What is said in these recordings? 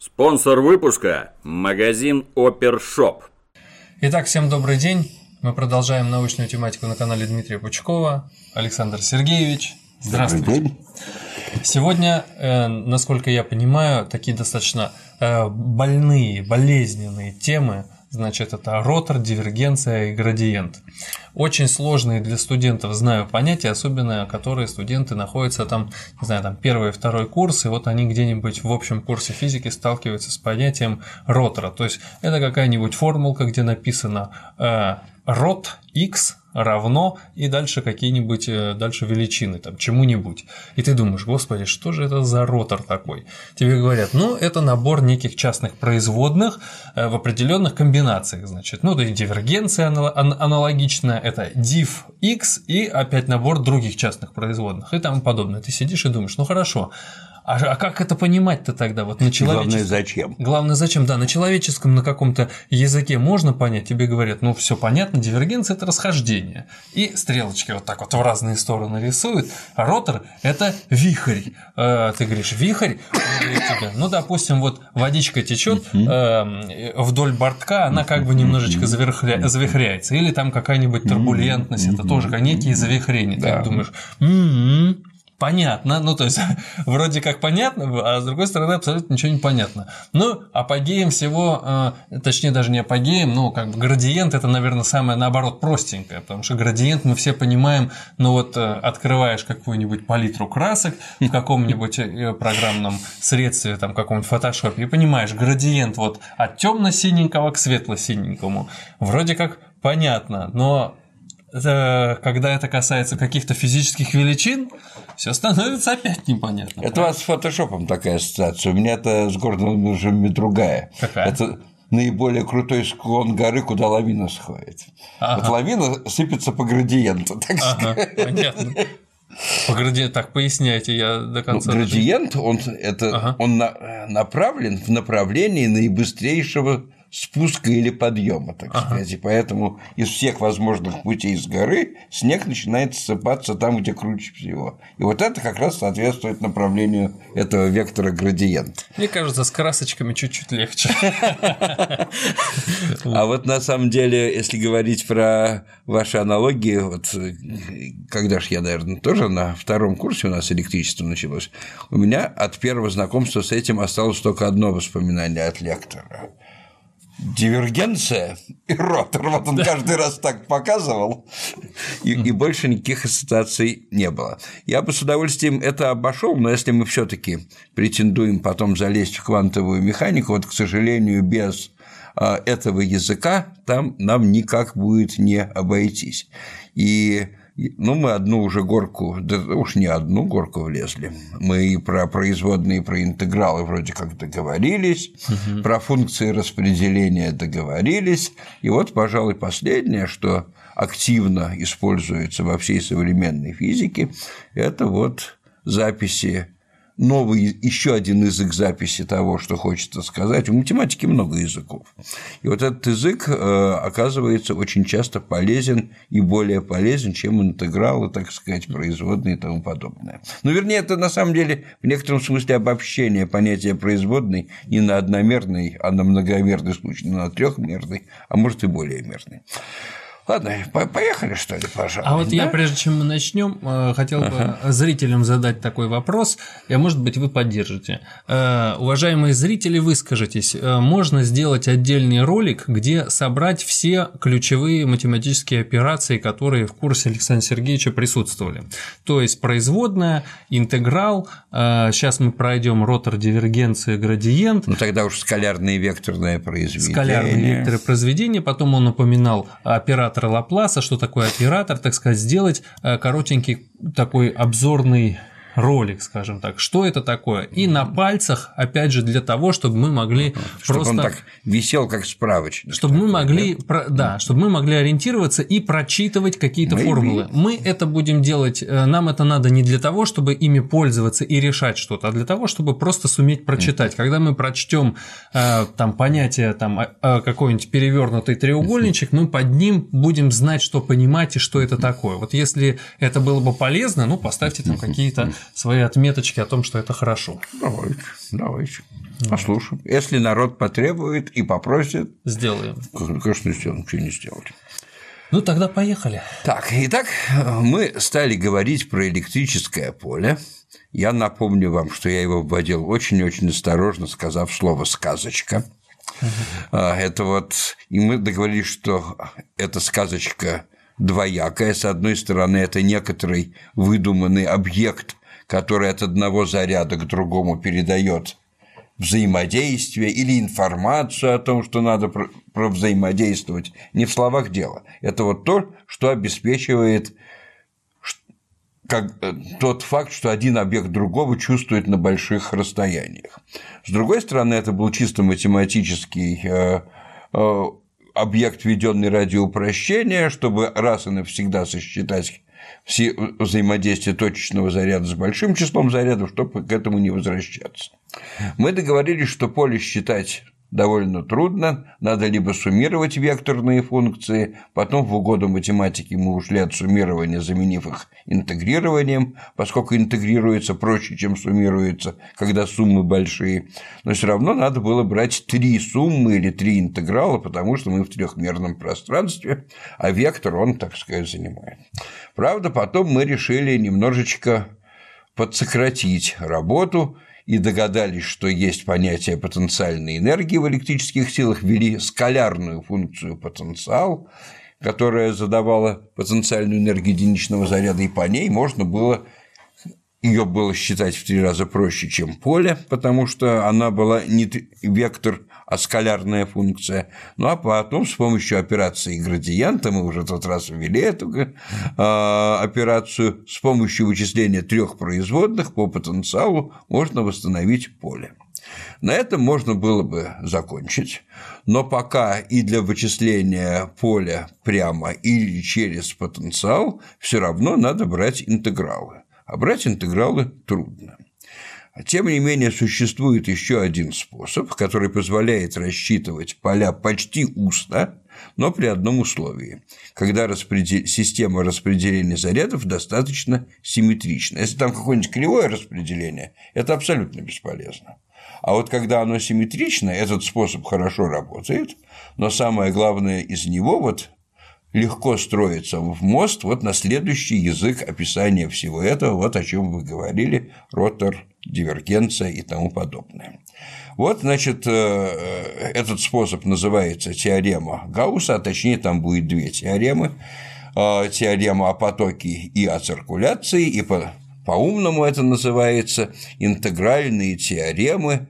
Спонсор выпуска – магазин Опершоп. Итак, всем добрый день. Мы продолжаем научную тематику на канале Дмитрия Пучкова. Александр Сергеевич, здравствуйте. Сегодня, насколько я понимаю, такие достаточно больные, болезненные темы. Значит, это ротор, дивергенция и градиент. Очень сложные для студентов, знаю, понятия, особенно которые студенты находятся там, не знаю, там первый, второй курс, и вот они где-нибудь в общем курсе физики сталкиваются с понятием ротора. То есть это какая-нибудь формулка, где написано рот x равно и дальше какие-нибудь дальше величины, там, чему-нибудь. И ты думаешь, господи, что же это за ротор такой? Тебе говорят, это набор неких частных производных в определенных комбинациях, значит. То есть дивергенция аналогичная, это div x и опять набор других частных производных и тому подобное. Ты сидишь и думаешь, хорошо. А как это понимать-то тогда? Вот на человеческом... Главное, зачем? Главное, зачем? Да, на человеческом, на каком-то языке можно понять, тебе говорят, все понятно, дивергенция – это расхождение. И стрелочки вот так вот в разные стороны рисуют, а ротор – это вихрь. Ты говоришь, вихрь? Допустим, вот водичка течет вдоль бортка, она как бы немножечко завихряется. Или там какая-нибудь турбулентность, это тоже некие завихрения. Ты думаешь, понятно, то есть вроде как понятно, а с другой стороны абсолютно ничего не понятно. Апогеем всего, точнее даже не апогеем, градиент – это, наверное, самое наоборот простенькое, потому что градиент мы все понимаем, открываешь какую-нибудь палитру красок в каком-нибудь программном средстве, там каком-нибудь фотошопе, и понимаешь, градиент вот от темно-синенького к светло-синенькому. Вроде как понятно, но когда это касается каких-то физических величин, все становится опять непонятно. Это у вас с фотошопом такая ассоциация. У меня это с горными лыжами другая. Какая? Это наиболее крутой склон горы, куда лавина сходит. Ага. Вот лавина сыпется по градиенту, так сказать. Понятно. По градиенту, так поясняйте, я до конца. Градиент, он направлен в направлении наибыстрейшего спуска или подъема, так сказать. И поэтому из всех возможных путей с горы снег начинает ссыпаться там, где круче всего. И вот это как раз соответствует направлению этого вектора градиента. Мне кажется, с красочками чуть-чуть легче. А вот на самом деле, если говорить про ваши аналогии, когда же я, наверное, тоже на втором курсе у нас электричество началось, у меня от первого знакомства с этим осталось только одно воспоминание от лектора. Дивергенция и ротор. Вот он каждый раз так показывал, и больше никаких ассоциаций не было. Я бы с удовольствием это обошел, но если мы все-таки претендуем потом залезть в квантовую механику, к сожалению, без этого языка там нам никак будет не обойтись. И мы одну уже горку, да уж не одну горку влезли. Мы и про производные, и про интегралы вроде как договорились, про функции распределения договорились. И вот, пожалуй, последнее, что активно используется во всей современной физике, это записи. Новый, еще один язык записи того, что хочется сказать. В математике много языков. И вот этот язык оказывается очень часто полезен и более полезен, чем интегралы, так сказать, производные и тому подобное. Вернее, это на самом деле в некотором смысле обобщение понятия производной не на одномерный, а на многомерный случай, не на трехмерный, а может и более мерный. Ладно, поехали, что ли, пожалуй. Я, прежде чем мы начнем, хотел бы зрителям задать такой вопрос, и, может быть, вы поддержите. Уважаемые зрители, выскажитесь. Можно сделать отдельный ролик, где собрать все ключевые математические операции, которые в курсе Александра Сергеевича присутствовали. То есть производная, интеграл. Сейчас мы пройдем ротор, дивергенцию, градиент. Тогда уж скалярное и векторное произведение. Скалярное векторное произведение. Потом он упоминал оператор Лапласа, что такое оператор, так сказать, сделать коротенький такой обзорный ролик, скажем так, что это такое, и на пальцах, опять же, для того, чтобы мы могли чтобы он так висел, как справочник. Чтобы мы могли, чтобы мы могли ориентироваться и прочитывать какие-то формулы. Мы это будем делать, нам это надо не для того, чтобы ими пользоваться и решать что-то, а для того, чтобы просто суметь прочитать. Когда мы прочтем понятие какой-нибудь перевернутый треугольничек, мы под ним будем знать, что понимать и что это такое. Вот если это было бы полезно, поставьте там какие-то свои отметочки о том, что это хорошо. Давайте. Послушаем. Если народ потребует и попросит. Сделаем. Конечно, сделаем, ничего не сделали. Ну, тогда поехали. Итак, мы стали говорить про электрическое поле. Я напомню вам, что я его вводил очень-очень осторожно, сказав слово «сказочка». Это и мы договорились, что эта сказочка двоякая. С одной стороны, это некоторый выдуманный объект, который от одного заряда к другому передает взаимодействие или информацию о том, что надо провзаимодействовать. Не в словах дело. Это то, что обеспечивает тот факт, что один объект другого чувствует на больших расстояниях. С другой стороны, это был чисто математический объект, введенный ради упрощения, чтобы раз и навсегда сосчитать все взаимодействия точечного заряда с большим числом зарядов, чтобы к этому не возвращаться. Мы договорились, что поле считать довольно трудно, надо либо суммировать векторные функции, потом в угоду математики мы ушли от суммирования, заменив их интегрированием, поскольку интегрируется проще, чем суммируется, когда суммы большие, но все равно надо было брать 3 суммы или 3 интеграла, потому что мы в трехмерном пространстве, а вектор он, так сказать, занимает. Правда, потом мы решили немножечко подсократить работу и догадались, что есть понятие потенциальной энергии в электрических силах, ввели скалярную функцию потенциал, которая задавала потенциальную энергию единичного заряда, и по ней можно было ее было считать в 3 раза проще, чем поле, потому что она была не вектор, а скалярная функция. Ну, а потом с помощью операции градиента, мы уже в тот раз ввели эту операцию, с помощью вычисления 3 производных по потенциалу можно восстановить поле. На этом можно было бы закончить, но пока и для вычисления поля прямо или через потенциал все равно надо брать интегралы. А брать интегралы трудно. Тем не менее, существует еще один способ, который позволяет рассчитывать поля почти устно, но при одном условии, когда система распределения зарядов достаточно симметрична. Если там какое-нибудь кривое распределение, это абсолютно бесполезно. А вот когда оно симметрично, этот способ хорошо работает, но самое главное из него легко строится в мост на следующий язык описания всего этого, о чем вы говорили, ротор, дивергенция и тому подобное. Значит, этот способ называется теорема Гаусса, а точнее там будет 2 теоремы. Теорема о потоке и о циркуляции, и по-умному это называется интегральные теоремы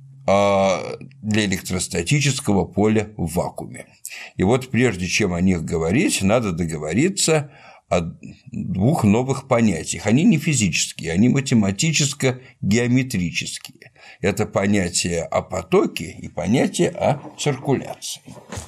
для электростатического поля в вакууме. И прежде чем о них говорить, надо договориться о 2 новых понятиях. Они не физические, они математическо-геометрические. Это понятие о потоке и понятие о циркуляции.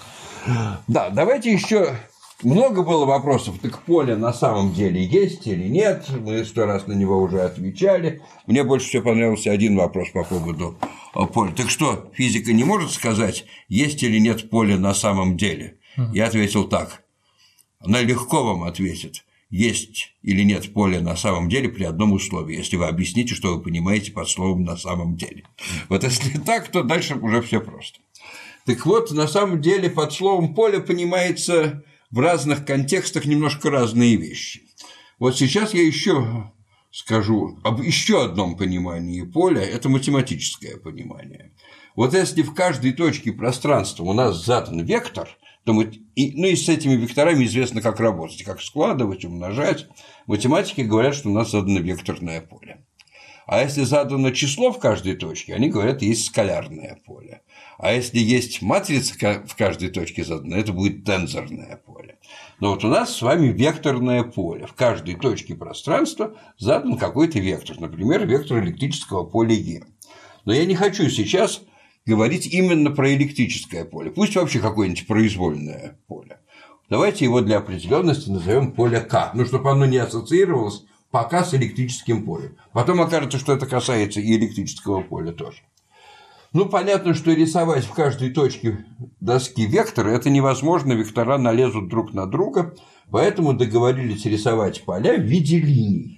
Да, давайте еще. Много было вопросов, так поле на самом деле есть или нет, мы 100 раз на него уже отвечали. Мне больше всего понравился один вопрос по поводу поля. Так что, физика не может сказать, есть или нет поля на самом деле? Я ответил так. Она легко вам ответит, есть или нет поля на самом деле при одном условии, если вы объясните, что вы понимаете под словом «на самом деле». Если так, то дальше уже все просто. Так на самом деле под словом «поле» понимается в разных контекстах немножко разные вещи. Сейчас я еще скажу об еще одном понимании поля – это математическое понимание. Если в каждой точке пространства у нас задан вектор, то и с этими векторами известно, как работать, как складывать, умножать. Математики говорят, что у нас задано векторное поле. А если задано число в каждой точке, они говорят, есть скалярное поле. А если есть матрица в каждой точке задана, это будет тензорное поле. Но у нас с вами векторное поле. В каждой точке пространства задан какой-то вектор, например, вектор электрического поля Е. Но я не хочу сейчас говорить именно про электрическое поле. Пусть вообще какое-нибудь произвольное поле. Давайте его для определенности назовем поле К, чтобы оно не ассоциировалось пока с электрическим полем. Потом окажется, что это касается и электрического поля тоже. Понятно, что рисовать в каждой точке доски векторы – это невозможно, вектора налезут друг на друга, поэтому договорились рисовать поля в виде линий.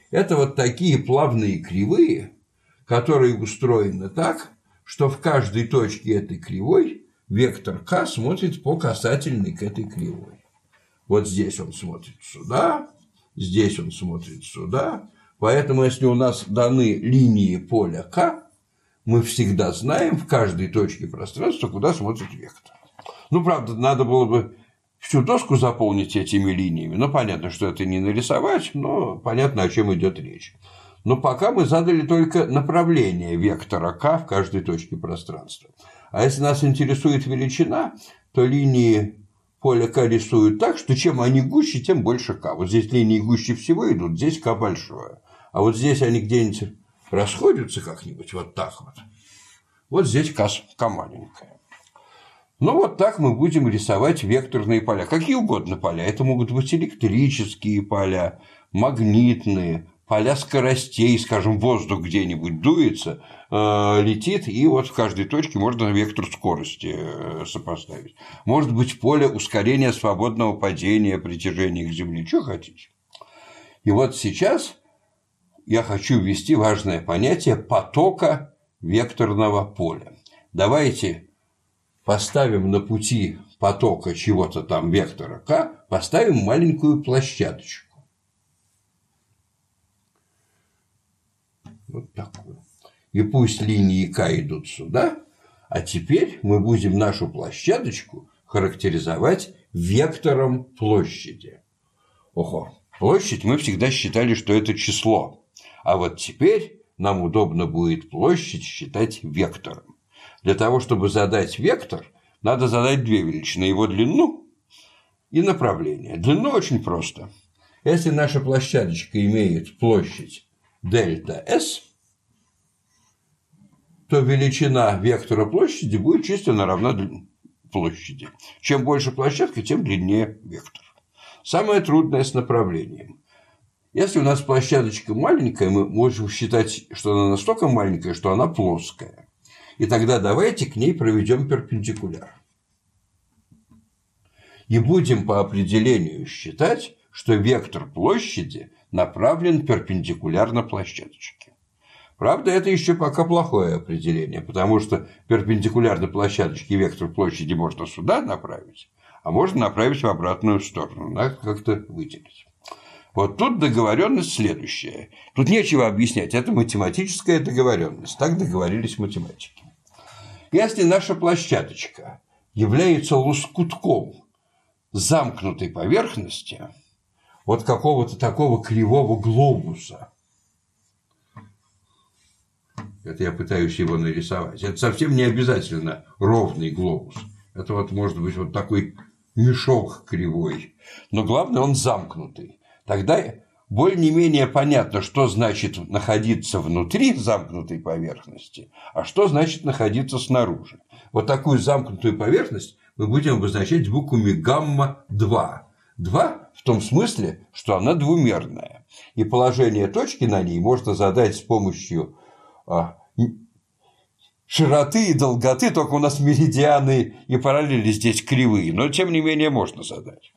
Это вот такие плавные кривые, которые устроены так, что в каждой точке этой кривой вектор k смотрит по касательной к этой кривой. Вот здесь он смотрит сюда, здесь он смотрит сюда. Поэтому, если у нас даны линии поля k, мы всегда знаем в каждой точке пространства, куда смотрит вектор. Ну, правда, надо было бы всю доску заполнить этими линиями. Ну, понятно, что это не нарисовать, но понятно, о чем идет речь. Но пока мы задали только направление вектора k в каждой точке пространства. А если нас интересует величина, то линии поля k рисуют так, что чем они гуще, тем больше k. Вот здесь линии гуще всего идут, здесь k большое. А вот здесь они где-нибудь расходятся как-нибудь вот так вот. Вот здесь k маленькая. Ну, вот так мы будем рисовать векторные поля. Какие угодно поля. Это могут быть электрические поля, магнитные, поля скоростей, скажем, воздух где-нибудь дуется, летит, и вот в каждой точке можно вектор скорости сопоставить. Может быть, поле ускорения свободного падения, притяжения к Земле. Что хотите. И вот сейчас я хочу ввести важное понятие потока векторного поля. Давайте поставим на пути потока чего-то там вектора k, поставим маленькую площадочку. Вот такую. И пусть линии k идут сюда, а теперь мы будем нашу площадочку характеризовать вектором площади. Ого, площадь мы всегда считали, что это число. А вот теперь нам удобно будет площадь считать вектором. Для того, чтобы задать вектор, надо задать две величины. Его длину и направление. Длину очень просто. Если наша площадочка имеет площадь дельта S, то величина вектора площади будет численно равна площади. Чем больше площадка, тем длиннее вектор. Самое трудное с направлением. Если у нас площадочка маленькая, мы можем считать, что она настолько маленькая, что она плоская. И тогда давайте к ней проведем перпендикуляр. И будем по определению считать, что вектор площади направлен перпендикулярно площадочке. Правда, это еще пока плохое определение, потому что перпендикулярно площадочке вектор площади можно сюда направить, а можно направить в обратную сторону. Надо как-то выделить. Вот тут договоренность следующая. Тут нечего объяснять, это математическая договоренность. Так договорились математики. Если наша площадочка является лоскутком замкнутой поверхности, вот какого-то такого кривого глобуса, это я пытаюсь его нарисовать, это совсем не обязательно ровный глобус, это вот может быть вот такой мешок кривой, но главное он замкнутый. Тогда более-менее понятно, что значит находиться внутри замкнутой поверхности, а что значит находиться снаружи. Вот такую замкнутую поверхность мы будем обозначать буквами гамма-2. 2 в том смысле, что она двумерная. И положение точки на ней можно задать с помощью широты и долготы, только у нас меридианы и параллели здесь кривые, но тем не менее можно задать.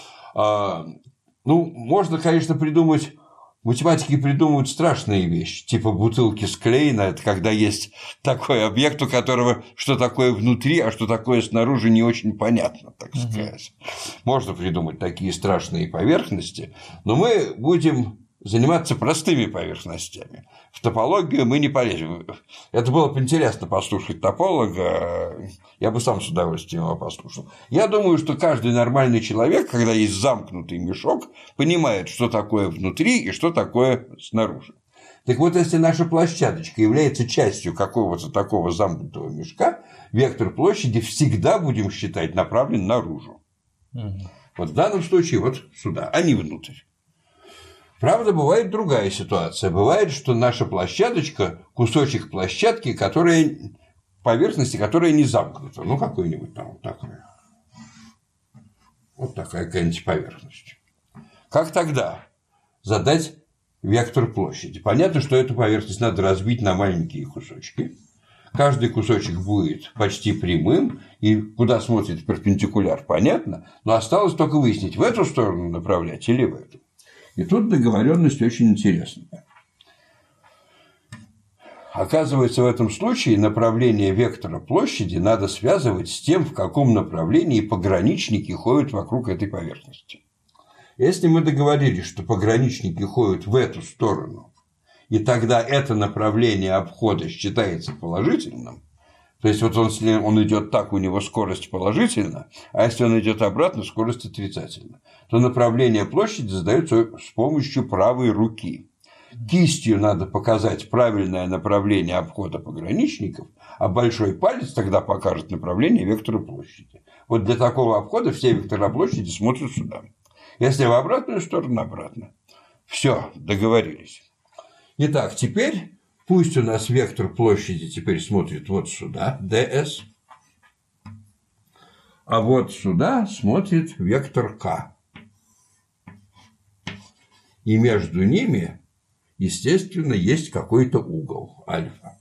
Ну, можно, конечно, придумать, математики придумывают страшные вещи, типа бутылки с Клейна, это когда есть такой объект, у которого что такое внутри, а что такое снаружи не очень понятно, так сказать. Можно придумать такие страшные поверхности, но мы будем заниматься простыми поверхностями. В топологию мы не полезем. Это было бы интересно послушать тополога, я бы сам с удовольствием его послушал. Я думаю, что каждый нормальный человек, когда есть замкнутый мешок, понимает, что такое внутри и что такое снаружи. Так вот, если наша площадочка является частью какого-то такого замкнутого мешка, вектор площади всегда будем считать направлен наружу. Вот в данном случае вот сюда, а не внутрь. Правда, бывает другая ситуация. Бывает, что наша площадочка – кусочек площадки, поверхности, которая не замкнута. Ну, какой-нибудь там вот такая. Вот такая какая-нибудь поверхность. Как тогда задать вектор площади? Понятно, что эту поверхность надо разбить на маленькие кусочки. Каждый кусочек будет почти прямым, и куда смотрит перпендикуляр, понятно. Но осталось только выяснить, в эту сторону направлять или в эту. И тут договоренность очень интересная. Оказывается, в этом случае направление вектора площади надо связывать с тем, в каком направлении пограничники ходят вокруг этой поверхности. Если мы договорились, что пограничники ходят в эту сторону, и тогда это направление обхода считается положительным, то есть вот он идет так, у него скорость положительна, а если он идет обратно, скорость отрицательна, то направление площади задается с помощью правой руки. Кистью надо показать правильное направление обхода пограничников, а большой палец тогда покажет направление вектора площади. Вот для такого обхода все вектора площади смотрят сюда. Если в обратную сторону, обратно. Все, договорились. Итак, теперь пусть у нас вектор площади теперь смотрит вот сюда, ds, а вот сюда смотрит вектор k. И между ними, естественно, есть какой-то угол альфа.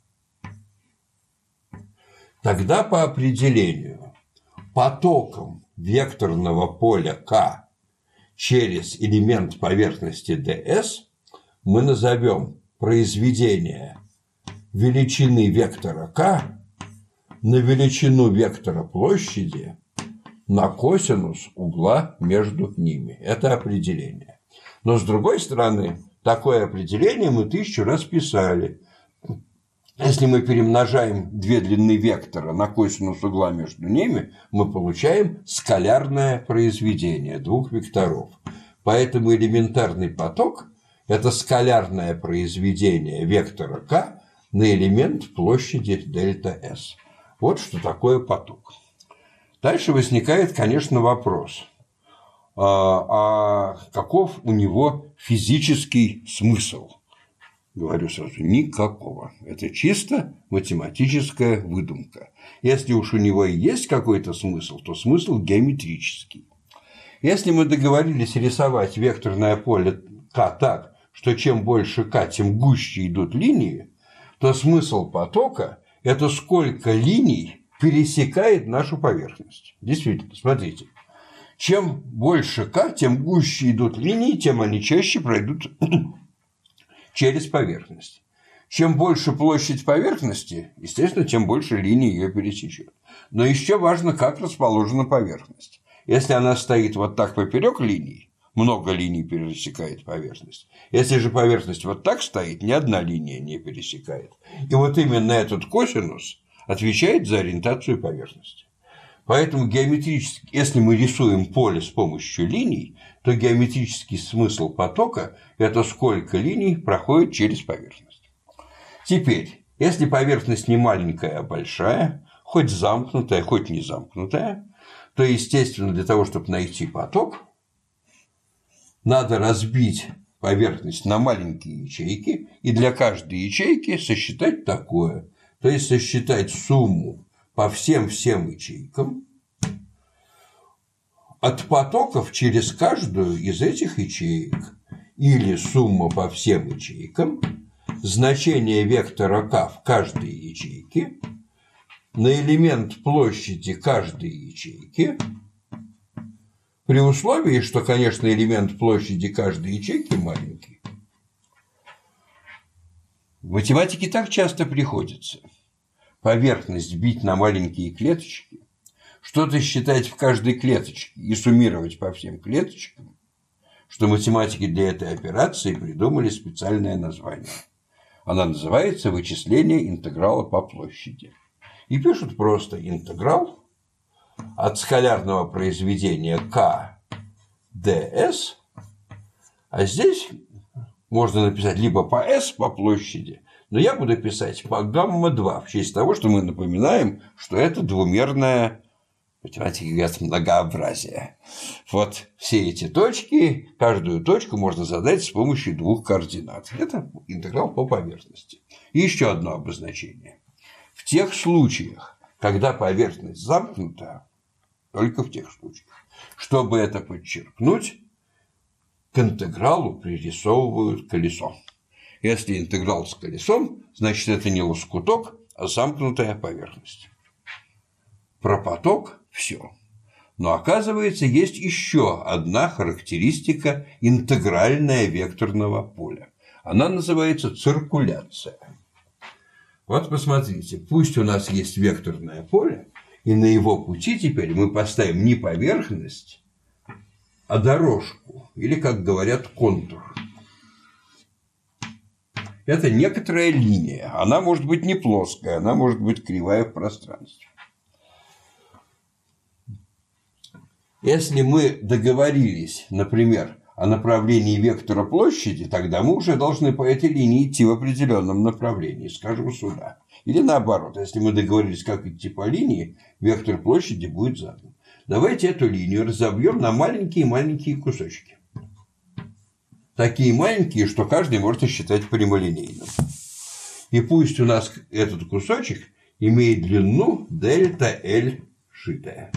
Тогда по определению потоком векторного поля k через элемент поверхности ds мы назовем произведение величины вектора k на величину вектора площади на косинус угла между ними. Это определение. Но с другой стороны, такое определение мы 1000 раз писали. Если мы перемножаем две длины вектора на косинус угла между ними, мы получаем скалярное произведение двух векторов. Поэтому элементарный поток – это скалярное произведение вектора k на элемент площади дельта S. Вот что такое поток. Дальше возникает, конечно, вопрос. А каков у него физический смысл? Говорю сразу, никакого. Это чисто математическая выдумка. Если уж у него и есть какой-то смысл, то смысл геометрический. Если мы договорились рисовать векторное поле k так, что чем больше k, тем гуще идут линии, то смысл потока – это сколько линий пересекает нашу поверхность. Действительно, смотрите. Чем больше k, тем гуще идут линии, тем они чаще пройдут через поверхность. Чем больше площадь поверхности, естественно, тем больше линий ее пересечет. Но еще важно, как расположена поверхность. Если она стоит вот так поперек линий, много линий пересекает поверхность. Если же поверхность вот так стоит, ни одна линия не пересекает. И вот именно этот косинус отвечает за ориентацию поверхности. Поэтому геометрически, если мы рисуем поле с помощью линий, то геометрический смысл потока – это сколько линий проходит через поверхность. Теперь, если поверхность не маленькая, а большая, хоть замкнутая, хоть не замкнутая, то, естественно, для того, чтобы найти поток, надо разбить поверхность на маленькие ячейки и для каждой ячейки сосчитать такое. То есть сосчитать сумму по всем ячейкам от потоков через каждую из этих ячеек или сумма по всем ячейкам значение вектора k в каждой ячейке на элемент площади каждой ячейки при условии, что, конечно, элемент площади каждой ячейки маленький. В математике так часто приходится поверхность бить на маленькие клеточки, что-то считать в каждой клеточке и суммировать по всем клеточкам, что математики для этой операции придумали специальное название. Она называется «Вычисление интеграла по площади». И пишут просто интеграл от скалярного произведения k ds, а здесь можно написать либо по s по площади, но я буду писать по гамма-2 в честь того, что мы напоминаем, что это двумерное, математики говорят, многообразие. Вот все эти точки, каждую точку можно задать с помощью двух координат. Это интеграл по поверхности. И еще одно обозначение. В тех случаях, когда поверхность замкнута, только в тех случаях, чтобы это подчеркнуть, к интегралу пририсовывают колесо. Если интеграл с колесом, значит, это не лоскуток, а замкнутая поверхность. Про поток – все. Но оказывается, есть еще одна характеристика интегральная векторного поля. Она называется циркуляция. Вот посмотрите, пусть у нас есть векторное поле, и на его пути теперь мы поставим не поверхность, а дорожку, или, как говорят, контур. Это некоторая линия. Она может быть не плоская, она может быть кривая в пространстве. Если мы договорились, например, о направлении вектора площади, тогда мы уже должны по этой линии идти в определенном направлении, скажем, сюда. Или наоборот, если мы договорились, как идти по линии, вектор площади будет задан. Давайте эту линию разобьем на маленькие-маленькие кусочки. Такие маленькие, что каждый может считать прямолинейным. И пусть у нас этот кусочек имеет длину дельта L шитая.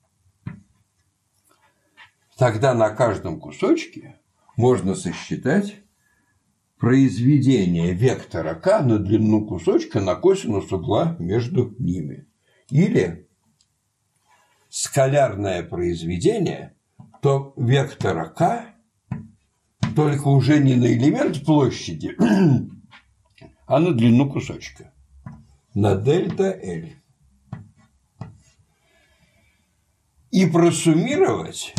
Тогда на каждом кусочке можно сосчитать произведение вектора k на длину кусочка на косинус угла между ними. Или скалярное произведение то вектора k, только уже не на элемент площади, а на длину кусочка. На дельта L. И просуммировать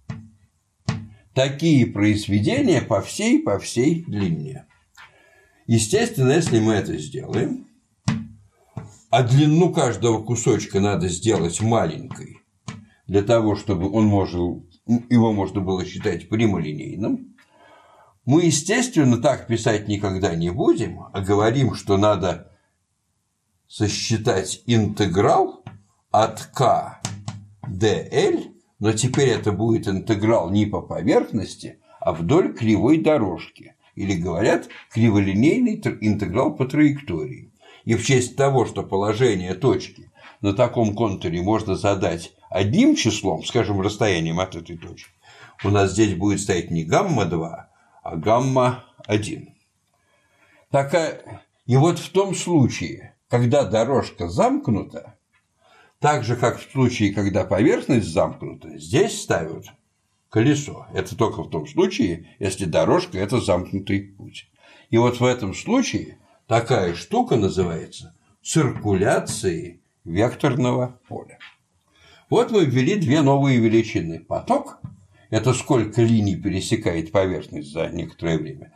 такие произведения по всей длине. Естественно, если мы это сделаем, а длину каждого кусочка надо сделать маленькой, для того, чтобы его можно было считать прямолинейным, мы, естественно, так писать никогда не будем, а говорим, что надо сосчитать интеграл от k dl, но теперь это будет интеграл не по поверхности, а вдоль кривой дорожки. Или говорят, криволинейный интеграл по траектории. И в честь того, что положение точки на таком контуре можно задать одним числом, скажем, расстоянием от этой точки, у нас здесь будет стоять не гамма-2, а гамма-1. И вот в том случае, когда дорожка замкнута, так же, как в случае, когда поверхность замкнута, здесь ставят колесо. Это только в том случае, если дорожка – это замкнутый путь. И вот в этом случае такая штука называется циркуляцией векторного поля. Вот мы ввели две новые величины. Поток – это сколько линий пересекает поверхность за некоторое время,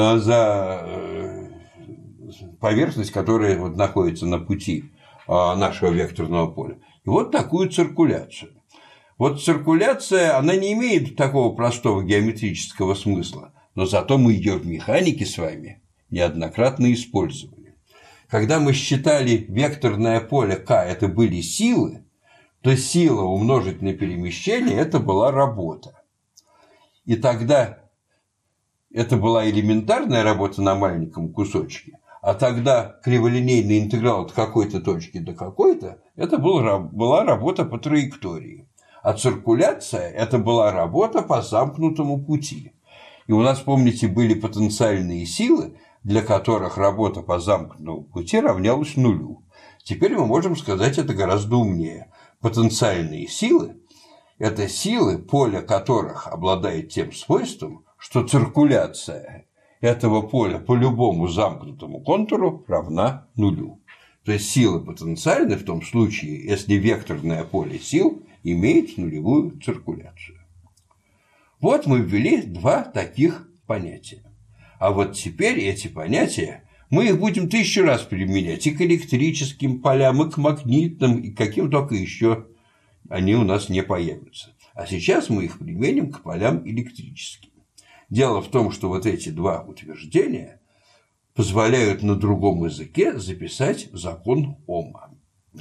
за поверхность, которая вот находится на пути нашего векторного поля. И вот такую циркуляцию. Вот циркуляция, она не имеет такого простого геометрического смысла, но зато мы ее в механике с вами неоднократно использовали. Когда мы считали векторное поле К, это были силы, то сила умножить на перемещение – это была работа. И тогда это была элементарная работа на маленьком кусочке, а тогда криволинейный интеграл от какой-то точки до какой-то – это была работа по траектории. А циркуляция – это была работа по замкнутому пути. И у нас, помните, были потенциальные силы, для которых работа по замкнутому пути равнялась нулю. Теперь мы можем сказать это гораздо умнее. Потенциальные силы – это силы, поле которых обладает тем свойством, что циркуляция этого поля по любому замкнутому контуру равна нулю. То есть силы потенциальны в том случае, если векторное поле сил имеет нулевую циркуляцию. Вот мы ввели два таких понятия. А вот теперь эти понятия мы их будем 1000 раз применять и к электрическим полям, и к магнитным, и к каким только еще они у нас не появятся. А сейчас мы их применим к полям электрическим. Дело в том, что вот эти два утверждения позволяют на другом языке записать закон Ома.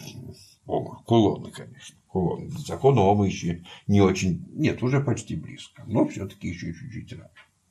Кулона, конечно. Кулона. Закон Ома еще не очень... Нет, уже почти близко, но все-таки еще чуть-чуть рано.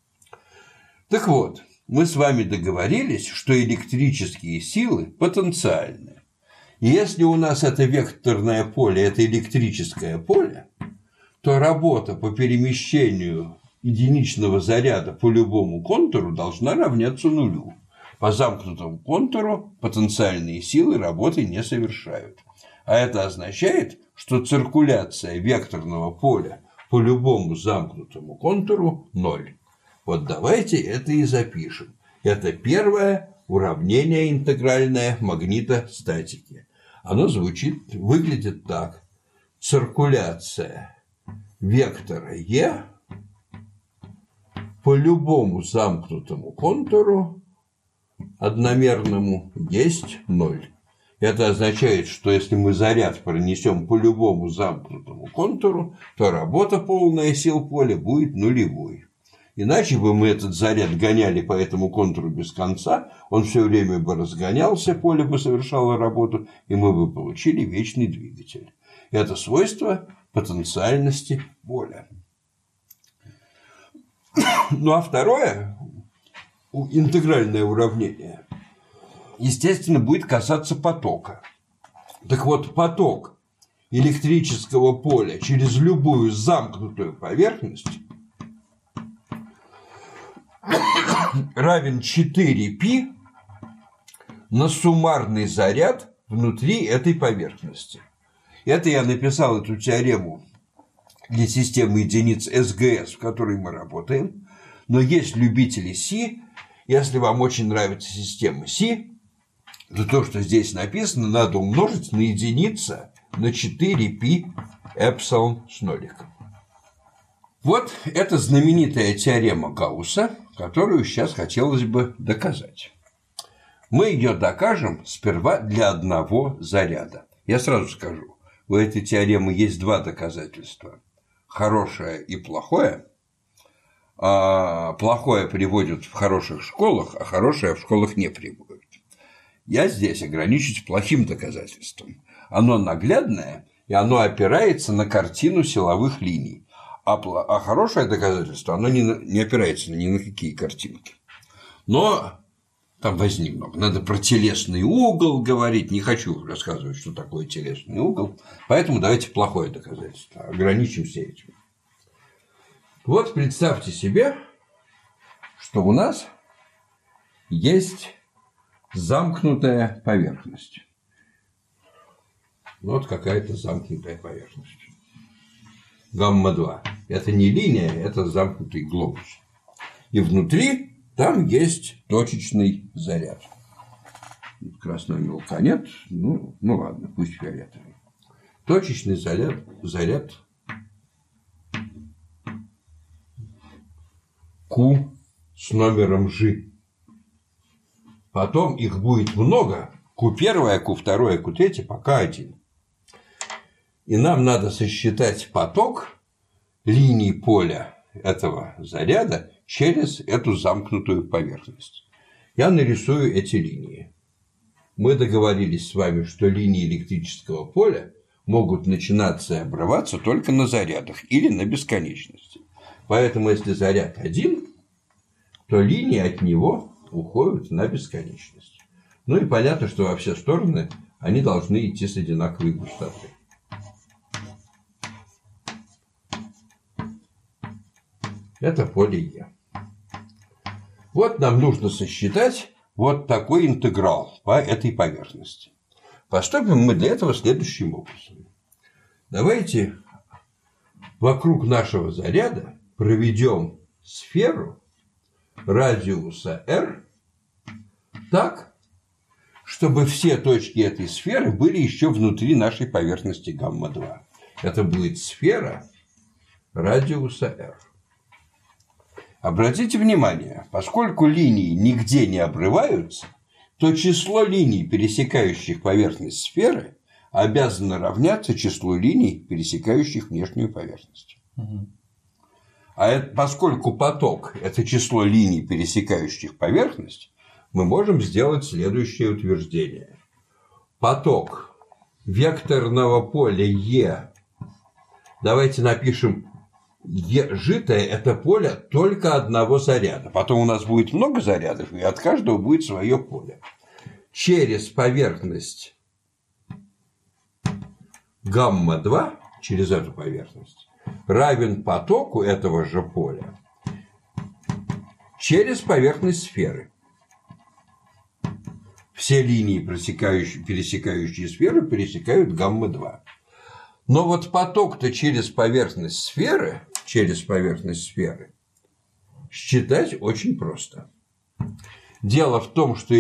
Так вот, мы с вами договорились, что электрические силы потенциальны. И если у нас это векторное поле, это электрическое поле, то работа по перемещению единичного заряда по любому контуру должна равняться нулю. По замкнутому контуру потенциальные силы работы не совершают. А это означает, что циркуляция векторного поля по любому замкнутому контуру 0. Вот давайте это и запишем. Это первое уравнение интегральное магнитостатики. Оно выглядит так. Циркуляция вектора Е по любому замкнутому контуру одномерному есть 0. Это означает, что если мы заряд пронесем по любому замкнутому контуру, то работа полная сил поля будет нулевой. Иначе бы мы этот заряд гоняли по этому контуру без конца, он все время бы разгонялся, поле бы совершало работу, и мы бы получили вечный двигатель. Это свойство потенциальности поля. Ну а второе интегральное уравнение, естественно, будет касаться потока. Так вот, поток электрического поля через любую замкнутую поверхность равен 4π на суммарный заряд внутри этой поверхности. Это я написал эту теорему для системы единиц СГС, в которой мы работаем. Но есть любители Си. Если вам очень нравится система Си, то, что здесь написано, надо умножить на единица на 4π эпсилон с ноликом. Вот это знаменитая теорема Гаусса, которую сейчас хотелось бы доказать. Мы ее докажем сперва для одного заряда. Я сразу скажу, у этой теоремы есть два доказательства. Хорошее и плохое. Плохое приводят в хороших школах, а хорошее в школах не приводят. Я здесь ограничусь плохим доказательством. Оно наглядное, и оно опирается на картину силовых линий. А хорошее доказательство, оно не опирается ни на какие картинки. Но там возни много. Надо про телесный угол говорить. Не хочу рассказывать, что такое телесный угол. Поэтому давайте плохое доказательство. Ограничимся этим. Вот представьте себе, что у нас есть замкнутая поверхность. Вот какая-то замкнутая поверхность. Гамма-2. Это не линия, это замкнутый глобус. И внутри там есть точечный заряд. Красного мелка нет. Ну ладно, пусть фиолетовый. Точечный заряд Q с номером G. Потом их будет много. Q1, Q2, Q3, пока один. И нам надо сосчитать поток линий поля этого заряда через эту замкнутую поверхность. Я нарисую эти линии. Мы договорились с вами, что линии электрического поля могут начинаться и обрываться только на зарядах или на бесконечности. Поэтому, если заряд один, то линии от него уходят на бесконечность. Ну и понятно, что во все стороны они должны идти с одинаковой густотой. Это поле Е. Вот нам нужно сосчитать вот такой интеграл по этой поверхности. Поступим мы для этого следующим образом. Давайте вокруг нашего заряда проведем сферу радиуса R так, чтобы все точки этой сферы были еще внутри нашей поверхности гамма-2. Это будет сфера радиуса R. Обратите внимание, поскольку линии нигде не обрываются, то число линий, пересекающих поверхность сферы, обязано равняться числу линий, пересекающих внешнюю поверхность. Поскольку поток – это число линий, пересекающих поверхность, мы можем сделать следующее утверждение. Поток векторного поля Е, давайте напишем житое – это поле только одного заряда. Потом у нас будет много зарядов, и от каждого будет свое поле. Через поверхность гамма-2, через эту поверхность, равен потоку этого же поля через поверхность сферы. все линии, пересекающие сферу, пересекают гамма-2. Но вот поток-то через поверхность сферы считать очень просто. Дело в том, что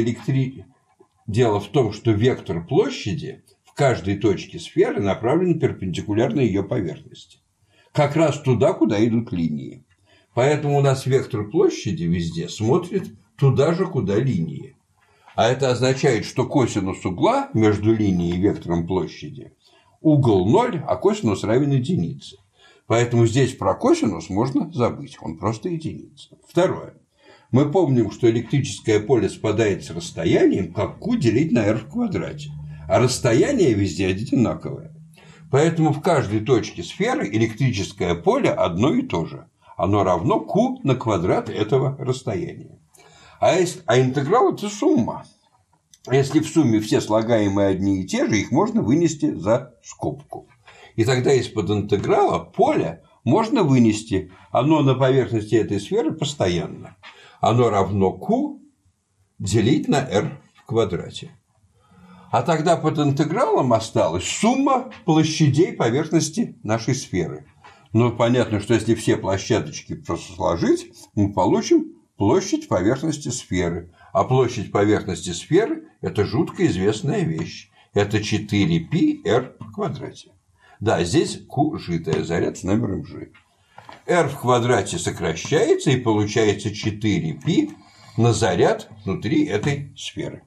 вектор площади в каждой точке сферы направлен перпендикулярно ее поверхности. Как раз туда, куда идут линии. Поэтому у нас вектор площади везде смотрит туда же, куда линии. А это означает, что косинус угла между линией и вектором площади угол 0, а косинус равен единице. Поэтому здесь про косинус можно забыть, он просто единица. Второе. Мы помним, что электрическое поле спадает с расстоянием, как Q делить на r в квадрате. А расстояние везде одинаковое. Поэтому в каждой точке сферы электрическое поле одно и то же. Оно равно Q на квадрат этого расстояния. А интеграл – это сумма. Если в сумме все слагаемые одни и те же, их можно вынести за скобку. И тогда из-под интеграла поле можно вынести. Оно на поверхности этой сферы постоянно. Оно равно Q делить на r в квадрате. А тогда под интегралом осталась сумма площадей поверхности нашей сферы. Но понятно, что если все площадочки просто сложить, мы получим площадь поверхности сферы. А площадь поверхности сферы – это жутко известная вещь. Это 4πr в квадрате. Да, здесь Q – житая, заряд с номером G. R в квадрате сокращается, и получается 4π на заряд внутри этой сферы.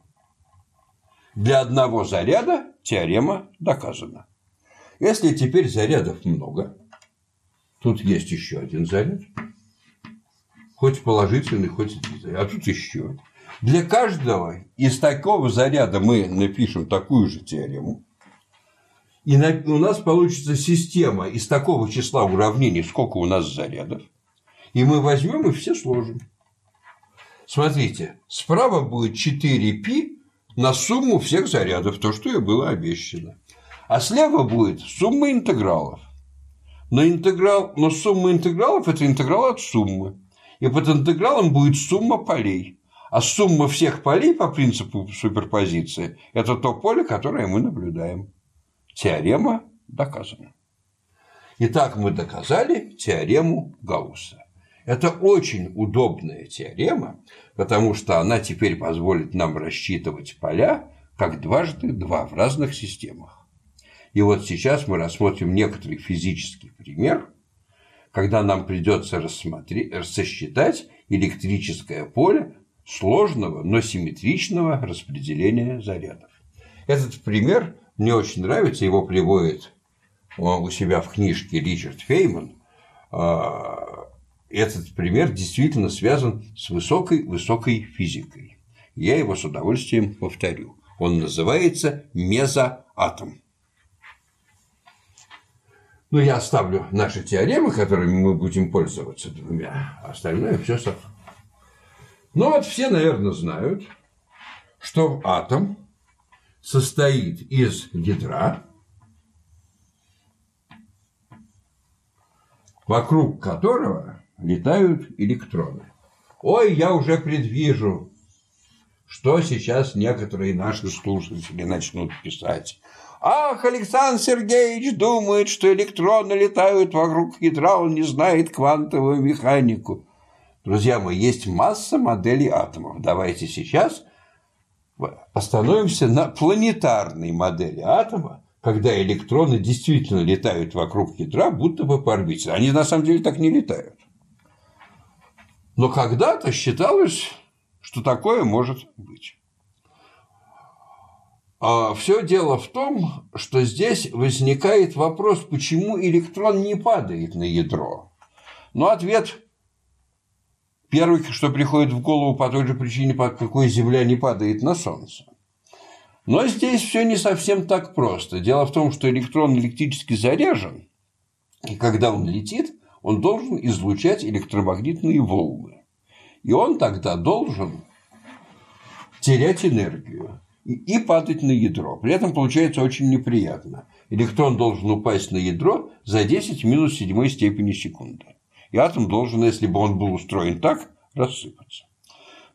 Для одного заряда теорема доказана. Если теперь зарядов много, тут есть еще один заряд, хоть положительный, хоть отрицательный, а тут еще. Для каждого из такого заряда мы напишем такую же теорему, и у нас получится система из такого числа уравнений, сколько у нас зарядов, и мы возьмем и все сложим. Смотрите, справа будет 4π на сумму всех зарядов, то, что и было обещано. А слева будет сумма интегралов. Но сумма интегралов – это интеграл от суммы. И под интегралом будет сумма полей. А сумма всех полей по принципу суперпозиции – это то поле, которое мы наблюдаем. Теорема доказана. Итак, мы доказали теорему Гаусса. Это очень удобная теорема, потому что она теперь позволит нам рассчитывать поля как 2×2 в разных системах. И вот сейчас мы рассмотрим некоторый физический пример, когда нам придется сосчитать электрическое поле сложного, но симметричного распределения зарядов. Этот пример мне очень нравится, его приводит у себя в книжке Ричард Фейман. Этот пример действительно связан с высокой физикой. Я его с удовольствием повторю. Он называется мезоатом. Ну, я оставлю наши теоремы, которыми мы будем пользоваться двумя, а остальное все сам. Ну, вот все, наверное, знают, что атом состоит из ядра, вокруг которого летают электроны. Ой, я уже предвижу, что сейчас некоторые наши слушатели начнут писать. Ах, Александр Сергеевич думает, что электроны летают вокруг ядра, он не знает квантовую механику. Друзья мои, есть масса моделей атомов. Давайте сейчас остановимся на планетарной модели атома, когда электроны действительно летают вокруг ядра, будто бы по орбите. Они на самом деле так не летают. Но когда-то считалось, что такое может быть. А все дело в том, что здесь возникает вопрос, почему электрон не падает на ядро. Но ответ первый, что приходит в голову, по той же причине, по какой Земля не падает на Солнце. Но здесь все не совсем так просто. Дело в том, что электрон электрически заряжен, и когда он летит, он должен излучать электромагнитные волны. И он тогда должен терять энергию и падать на ядро. При этом получается очень неприятно. Электрон должен упасть на ядро за 10 минус 7 степени секунды. И атом должен, если бы он был устроен так, рассыпаться.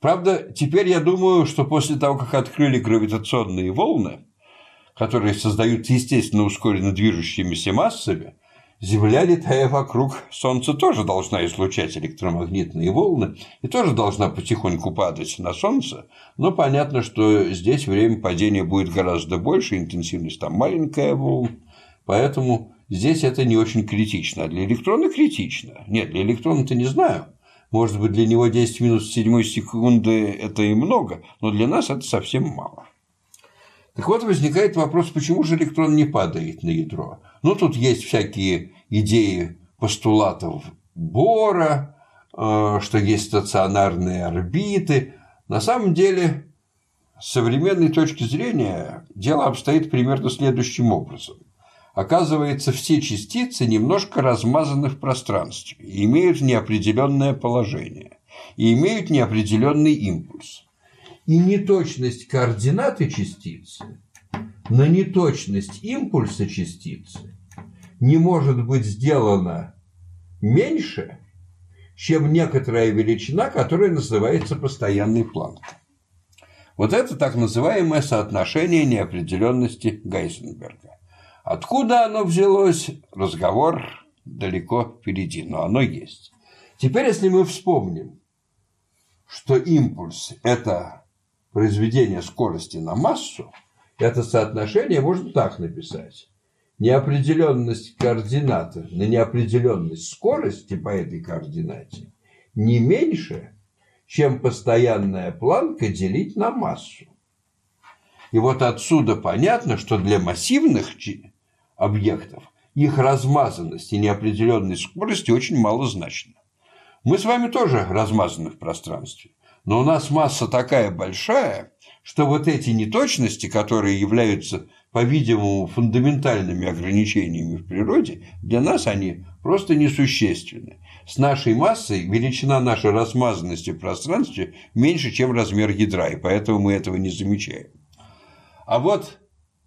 Правда, теперь я думаю, что после того, как открыли гравитационные волны, которые создают естественно ускоренно движущимися массами, Земля, летая вокруг Солнца, тоже должна излучать электромагнитные волны и тоже должна потихоньку падать на Солнце, но понятно, что здесь время падения будет гораздо больше, интенсивность там маленькая волн, поэтому здесь это не очень критично. А для электрона критично. Нет, для электрона-то не знаю. Может быть, для него 10 минус 7 секунды – это и много, но для нас это совсем мало. Так вот, возникает вопрос, почему же электрон не падает на ядро? Ну, тут есть всякие идеи постулатов Бора, что есть стационарные орбиты. На самом деле, с современной точки зрения, дело обстоит примерно следующим образом. Оказывается, все частицы немножко размазаны в пространстве, и имеют неопределенное положение, и имеют неопределенный импульс. И неточность координаты частицы на неточность импульса частицы не может быть сделана меньше, чем некоторая величина, которая называется постоянной Планк. Вот это так называемое соотношение неопределенности Гейзенберга. Откуда оно взялось, разговор далеко впереди, но оно есть. Теперь, если мы вспомним, что импульс – это произведение скорости на массу, это соотношение можно так написать. Неопределенность координаты на неопределенность скорости по этой координате не меньше, чем постоянная Планка делить на массу. И вот отсюда понятно, что для массивных объектов их размазанность и неопределенность скорости очень малозначна. Мы с вами тоже размазаны в пространстве. Но у нас масса такая большая, что вот эти неточности, которые являются, по-видимому, фундаментальными ограничениями в природе, для нас они просто несущественны. С нашей массой величина нашей размазанности в пространстве меньше, чем размер ядра, и поэтому мы этого не замечаем. А вот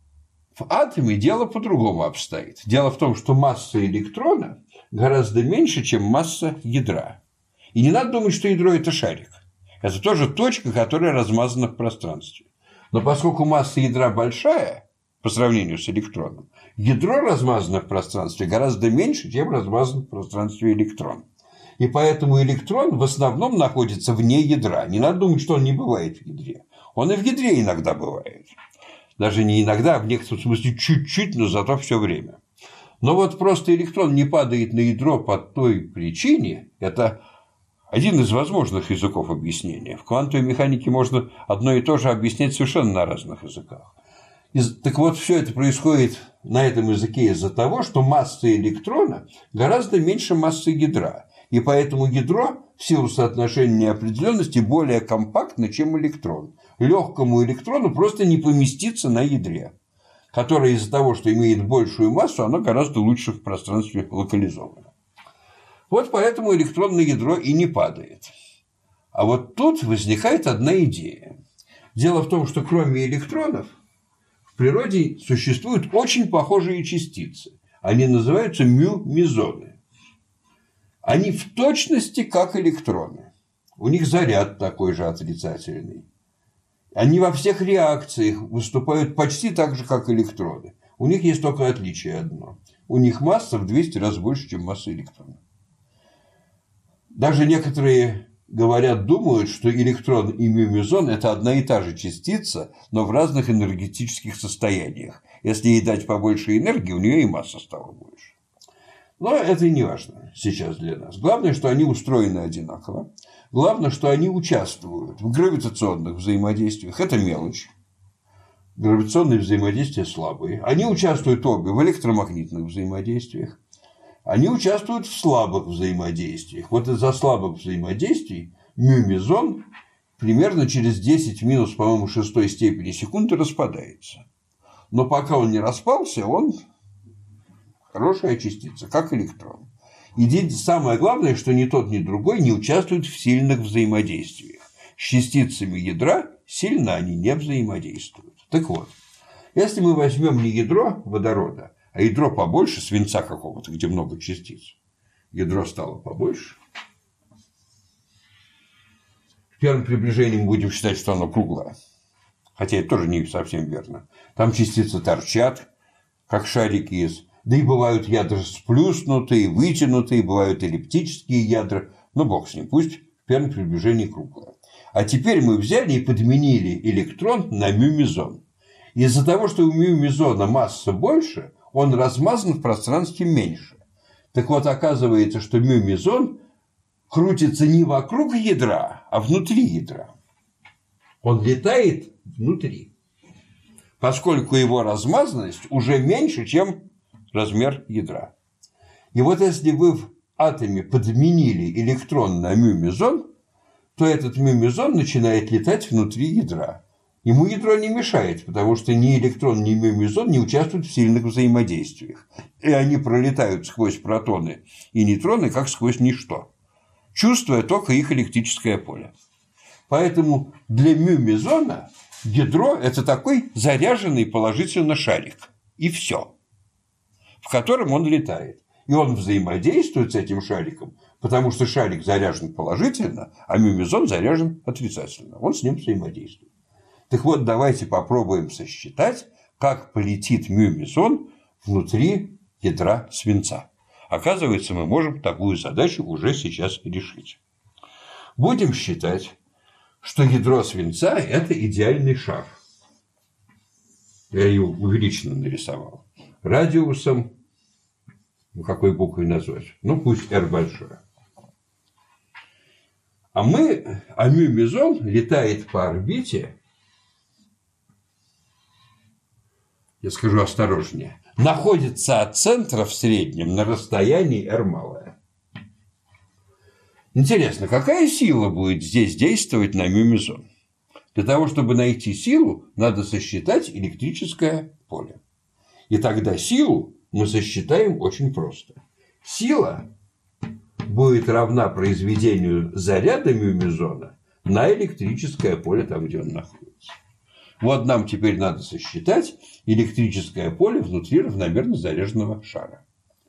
в атоме дело по-другому обстоит. Дело в том, что масса электрона гораздо меньше, чем масса ядра. И не надо думать, что ядро – это шарик. Это тоже точка, которая размазана в пространстве. Но поскольку масса ядра большая, по сравнению с электроном, ядро размазано в пространстве гораздо меньше, чем размазан в пространстве электрон. И поэтому электрон в основном находится вне ядра. Не надо думать, что он не бывает в ядре. Он и в ядре иногда бывает. Даже не иногда, а в некотором смысле чуть-чуть, но зато все время. Но вот просто электрон не падает на ядро по той причине, это один из возможных языков объяснения. В квантовой механике можно одно и то же объяснять совершенно на разных языках. Так вот, все это происходит на этом языке из-за того, что масса электрона гораздо меньше массы ядра. И поэтому ядро в силу соотношения неопределенности более компактно, чем электрон. Легкому электрону просто не поместиться на ядре, которое из-за того, что имеет большую массу, оно гораздо лучше в пространстве локализовано. Вот поэтому электронное ядро и не падает. А вот тут возникает одна идея. Дело в том, что кроме электронов в природе существуют очень похожие частицы. Они называются мю-мезоны. Они в точности как электроны. У них заряд такой же отрицательный. Они во всех реакциях выступают почти так же, как электроны. У них есть только отличие одно. У них масса в 200 раз больше, чем масса электрона. Даже некоторые думают, что электрон и мю-мезон – это одна и та же частица, но в разных энергетических состояниях. Если ей дать побольше энергии, у нее и масса стала больше. Но это и не важно сейчас для нас. Главное, что они устроены одинаково. Главное, что они участвуют в гравитационных взаимодействиях. Это мелочь. Гравитационные взаимодействия слабые. Они участвуют обе в электромагнитных взаимодействиях. Они участвуют в слабых взаимодействиях. Вот из-за слабых взаимодействий мю-мезон примерно через 10 минус, по-моему, 6 степени секунды распадается. Но пока он не распался, он хорошая частица, как электрон. И самое главное, что ни тот, ни другой не участвуют в сильных взаимодействиях. С частицами ядра сильно они не взаимодействуют. Так вот, если мы возьмем не ядро водорода, а ядро побольше, свинца какого-то, где много частиц, ядро стало побольше, В первом приближении мы будем считать, что оно круглое. Хотя это тоже не совсем верно. Там частицы торчат, как шарики из. Да и бывают ядра сплюснутые, вытянутые, бывают эллиптические ядра. Но бог с ним, пусть в первом приближении круглое. А теперь мы взяли и подменили электрон на мю-мезон. Из-за того, что у мю-мезона масса больше, он размазан в пространстве меньше. Так вот, оказывается, что мю-мезон крутится не вокруг ядра, а внутри ядра. Он летает внутри, поскольку его размазанность уже меньше, чем размер ядра. И вот если вы в атоме подменили электрон на мю-мезон, то этот мю-мезон начинает летать внутри ядра. Ему ядро не мешает, потому что ни электрон, ни мю-мезон не участвуют в сильных взаимодействиях. И они пролетают сквозь протоны и нейтроны, как сквозь ничто, чувствуя только их электрическое поле. Поэтому для мю-мезона ядро – это такой заряженный положительно шарик. И все. В котором он летает. И он взаимодействует с этим шариком, потому что шарик заряжен положительно, а мю-мезон заряжен отрицательно. Он с ним взаимодействует. Так вот, давайте попробуем сосчитать, как полетит мю-мезон внутри ядра свинца. Оказывается, мы можем такую задачу уже сейчас решить. Будем считать, что ядро свинца – это идеальный шар. Я ее увеличенно нарисовал. Радиусом, какой буквой назвать? Ну, пусть R большое. А мю-мезон летает по орбите, я скажу осторожнее, находится от центра в среднем на расстоянии R малое. Интересно, какая сила будет здесь действовать на мю-мезон? Для того, чтобы найти силу, надо сосчитать электрическое поле. И тогда силу мы сосчитаем очень просто. Сила будет равна произведению заряда мю-мезона на электрическое поле там, где он находится. Вот нам теперь надо сосчитать электрическое поле внутри равномерно заряженного шара.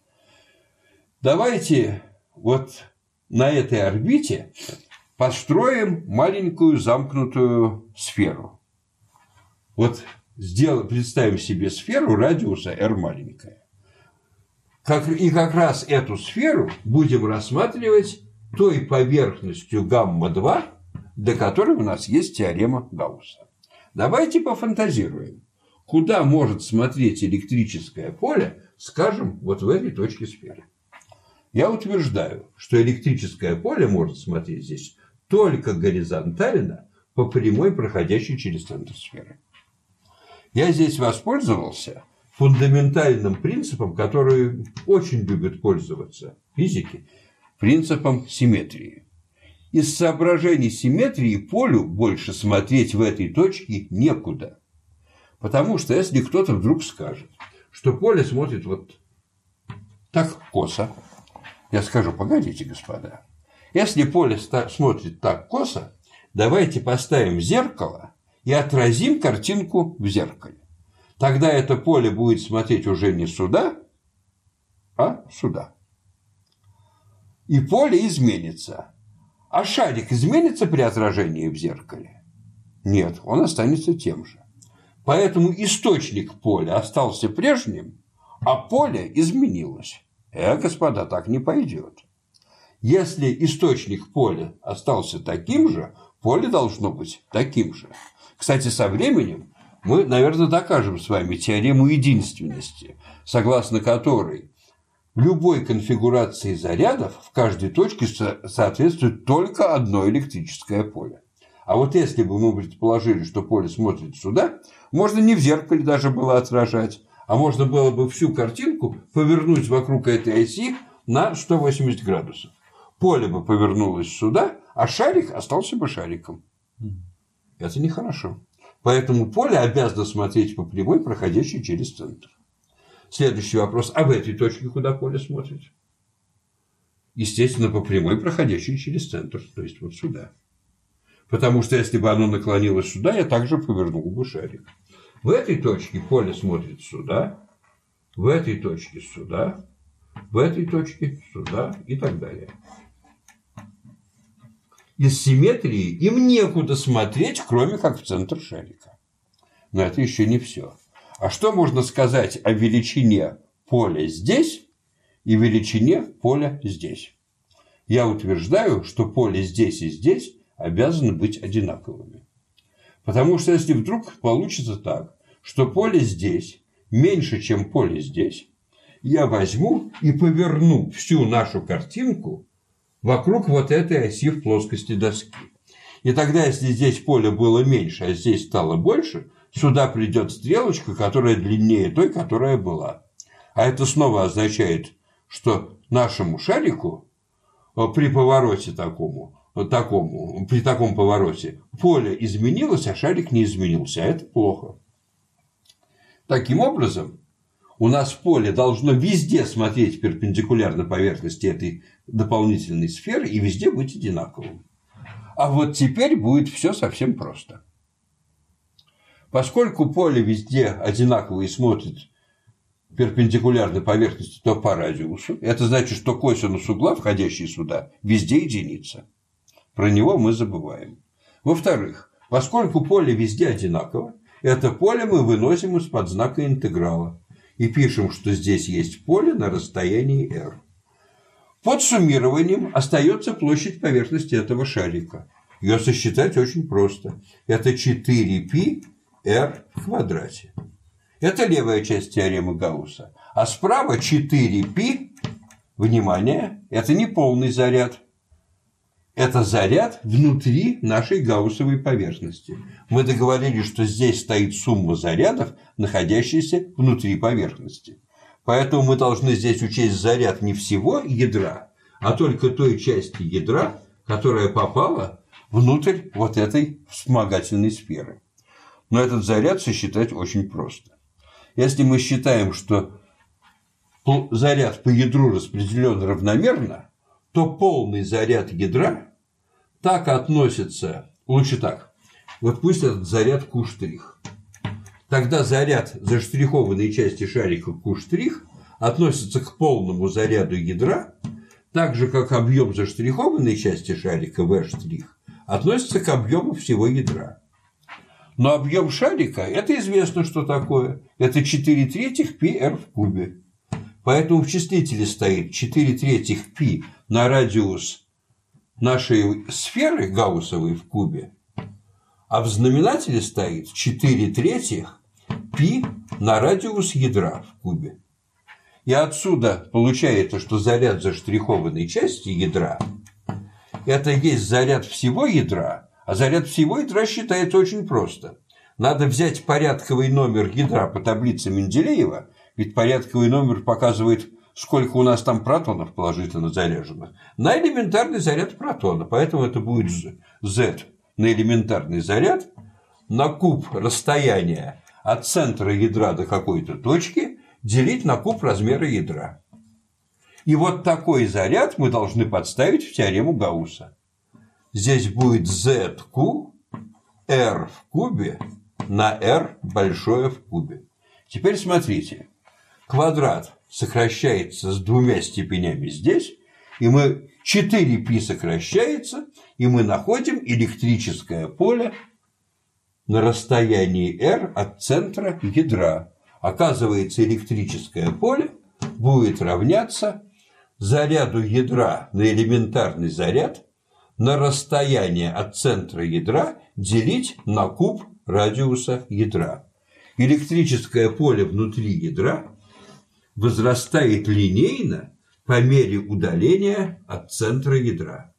Давайте вот на этой орбите построим маленькую замкнутую сферу. Вот представим себе сферу радиуса r маленькая. И как раз эту сферу будем рассматривать той поверхностью гамма-2, для которой у нас есть теорема Гаусса. Давайте пофантазируем, куда может смотреть электрическое поле, скажем, вот в этой точке сферы. Я утверждаю, что электрическое поле может смотреть здесь только горизонтально по прямой, проходящей через центр сферы. Я здесь воспользовался фундаментальным принципом, который очень любят пользоваться физики, принципом симметрии. Из соображений симметрии полю больше смотреть в этой точке некуда. Потому что если кто-то вдруг скажет, что поле смотрит вот так косо, я скажу: погодите, господа, если поле смотрит так косо, давайте поставим зеркало и отразим картинку в зеркале. Тогда это поле будет смотреть уже не сюда, а сюда. И поле изменится. А шарик изменится при отражении в зеркале? Нет, он останется тем же. Поэтому источник поля остался прежним, а поле изменилось. Господа, так не пойдет. Если источник поля остался таким же, поле должно быть таким же. Кстати, со временем мы, наверное, докажем с вами теорему единственности, согласно которой любой конфигурации зарядов в каждой точке соответствует только одно электрическое поле. А вот если бы мы предположили, что поле смотрит сюда, можно не в зеркале даже было отражать, а можно было бы всю картинку повернуть вокруг этой оси на 180 градусов. Поле бы повернулось сюда, а шарик остался бы шариком. Это нехорошо. Поэтому поле обязано смотреть по прямой, проходящей через центр. Следующий вопрос. А в этой точке куда поле смотрит? Естественно, по прямой, проходящей через центр. То есть вот сюда. Потому что если бы оно наклонилось сюда, я также повернул бы шарик. В этой точке поле смотрит сюда, в этой точке сюда, в этой точке сюда и так далее. из симметрии им некуда смотреть, кроме как в центр шарика. Но это еще не все. А что можно сказать о величине поля здесь и величине поля здесь? Я утверждаю, что поле здесь и здесь обязаны быть одинаковыми. Потому что если вдруг получится так, что поле здесь меньше, чем поле здесь, я возьму и поверну всю нашу картинку вокруг вот этой оси в плоскости доски. И тогда, если здесь поле было меньше, а здесь стало больше, сюда придет стрелочка, которая длиннее той, которая была. А это снова означает, что нашему шарику при повороте при таком повороте поле изменилось, а шарик не изменился. А это плохо. Таким образом, у нас поле должно везде смотреть перпендикулярно поверхности этой дополнительной сферы и везде быть одинаковым. А вот теперь будет все совсем просто. Поскольку поле везде одинаково и смотрит перпендикулярно поверхности, то по радиусу, это значит, что косинус угла, входящий сюда, везде единица. Про него мы забываем. Во-вторых, поскольку поле везде одинаково, это поле мы выносим из-под знака интеграла и пишем, что здесь есть поле на расстоянии r. Под суммированием остается площадь поверхности этого шарика. Ее сосчитать очень просто. Это 4πr в квадрате. Это левая часть теоремы Гаусса. А справа 4π, внимание, это не полный заряд. Это заряд внутри нашей гауссовой поверхности. Мы договорились, что здесь стоит сумма зарядов, находящихся внутри поверхности. Поэтому мы должны здесь учесть заряд не всего ядра, а только той части ядра, которая попала внутрь вот этой вспомогательной сферы. Но этот заряд сосчитать очень просто. Если мы считаем, что заряд по ядру распределен равномерно, то полный заряд ядра так относится, лучше так, вот пусть этот заряд Q'. Тогда заряд заштрихованной части шарика Q' относится к полному заряду ядра, так же, как объем заштрихованной части шарика V' относится к объему всего ядра. Но объем шарика, это известно, что такое. Это 4/3 πr в кубе. Поэтому в числителе стоит 4/3 π на радиус нашей сферы гауссовой в кубе, а в знаменателе стоит 4/3 π на радиус ядра в кубе. И отсюда получается, что заряд заштрихованной части ядра – это есть заряд всего ядра, а заряд всего ядра считается очень просто. Надо взять порядковый номер ядра по таблице Менделеева, ведь порядковый номер показывает, сколько у нас там протонов положительно заряжено, на элементарный заряд протона. Поэтому это будет Z на элементарный заряд на куб расстояния от центра ядра до какой-то точки делить на куб размера ядра. И вот такой заряд мы должны подставить в теорему Гаусса. Здесь будет ZQ R в кубе на R большое в кубе. Теперь смотрите. Квадрат сокращается с двумя степенями здесь, и мы 4π сокращается, и мы находим электрическое поле на расстоянии r от центра ядра. Оказывается, электрическое поле будет равняться заряду ядра на элементарный заряд на расстояние от центра ядра делить на куб радиуса ядра. Электрическое поле внутри ядра возрастает линейно по мере удаления от центра ядра.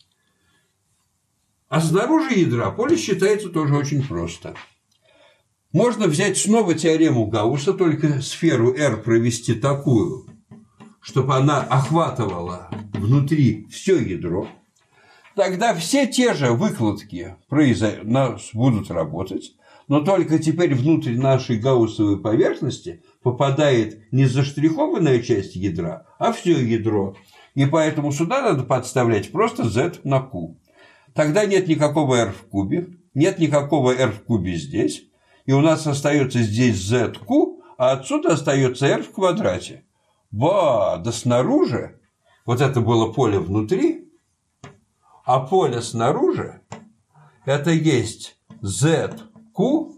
А снаружи ядра поле считается тоже очень просто. Можно взять снова теорему Гаусса, только сферу R провести такую, чтобы она охватывала внутри все ядро. Тогда все те же выкладки будут работать, но только теперь внутрь нашей гауссовой поверхности попадает не заштрихованная часть ядра, а все ядро. И поэтому сюда надо подставлять просто Z на Q. Тогда нет никакого R в кубе, нет никакого R в кубе здесь, и у нас остается здесь ZQ, а отсюда остается R в квадрате. Да снаружи вот это было поле внутри, А поле снаружи – это есть ZQ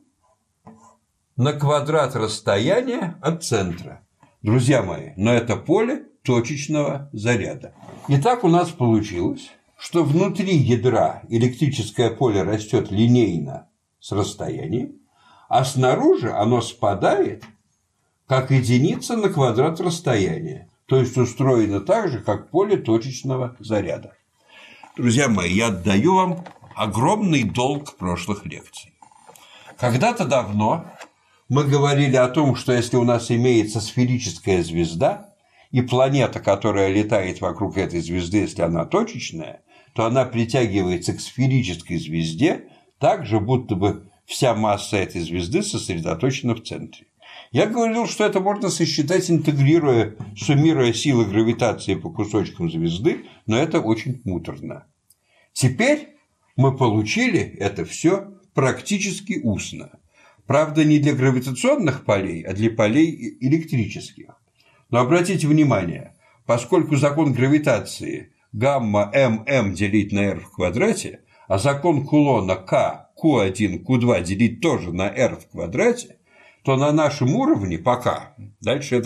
на квадрат расстояния от центра. Друзья мои, но это поле точечного заряда. Итак, у нас получилось, что внутри ядра электрическое поле растет линейно с расстоянием, а снаружи оно спадает как единица на квадрат расстояния. То есть устроено так же, как поле точечного заряда. Друзья мои, я отдаю вам огромный долг прошлых лекций. Когда-то давно мы говорили о том, что если у нас имеется сферическая звезда и планета, которая летает вокруг этой звезды, если она точечная, то она притягивается к сферической звезде так же, будто бы вся масса этой звезды сосредоточена в центре. Я говорил, что это можно сосчитать, интегрируя, суммируя силы гравитации по кусочкам звезды, но это очень муторно. Теперь мы получили это все практически устно. Правда, не для гравитационных полей, а для полей электрических. Но обратите внимание, поскольку закон гравитации гамма ММ делить на r в квадрате, а закон Кулона К, Q1, Q2 делить тоже на r в квадрате, то на нашем уровне пока, дальше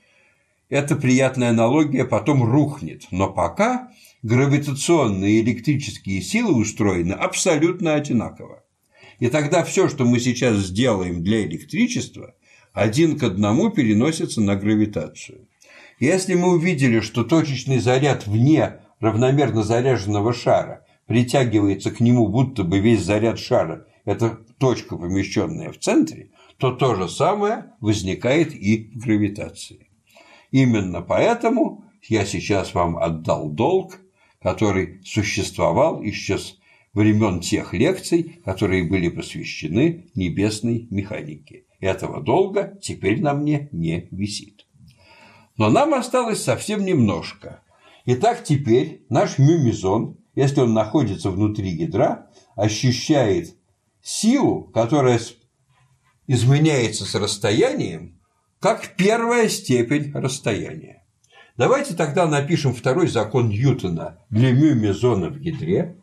это приятная аналогия потом рухнет, но пока гравитационные и электрические силы устроены абсолютно одинаково. И тогда все, что мы сейчас сделаем для электричества, 1 к 1 переносится на гравитацию. Если мы увидели, что точечный заряд вне равномерно заряженного шара притягивается к нему, будто бы весь заряд шара – это точка, помещенная в центре, то то же самое возникает и в гравитации. Именно поэтому я сейчас вам отдал долг, который существовал еще с времен тех лекций, которые были посвящены небесной механике. Этого долга теперь на мне не висит. Но нам осталось совсем немножко. Итак, теперь наш мюмезон, если он находится внутри ядра, ощущает силу, которая изменяется с расстоянием, как первая степень расстояния. Давайте тогда напишем второй закон Ньютона для мюмезона в ядре.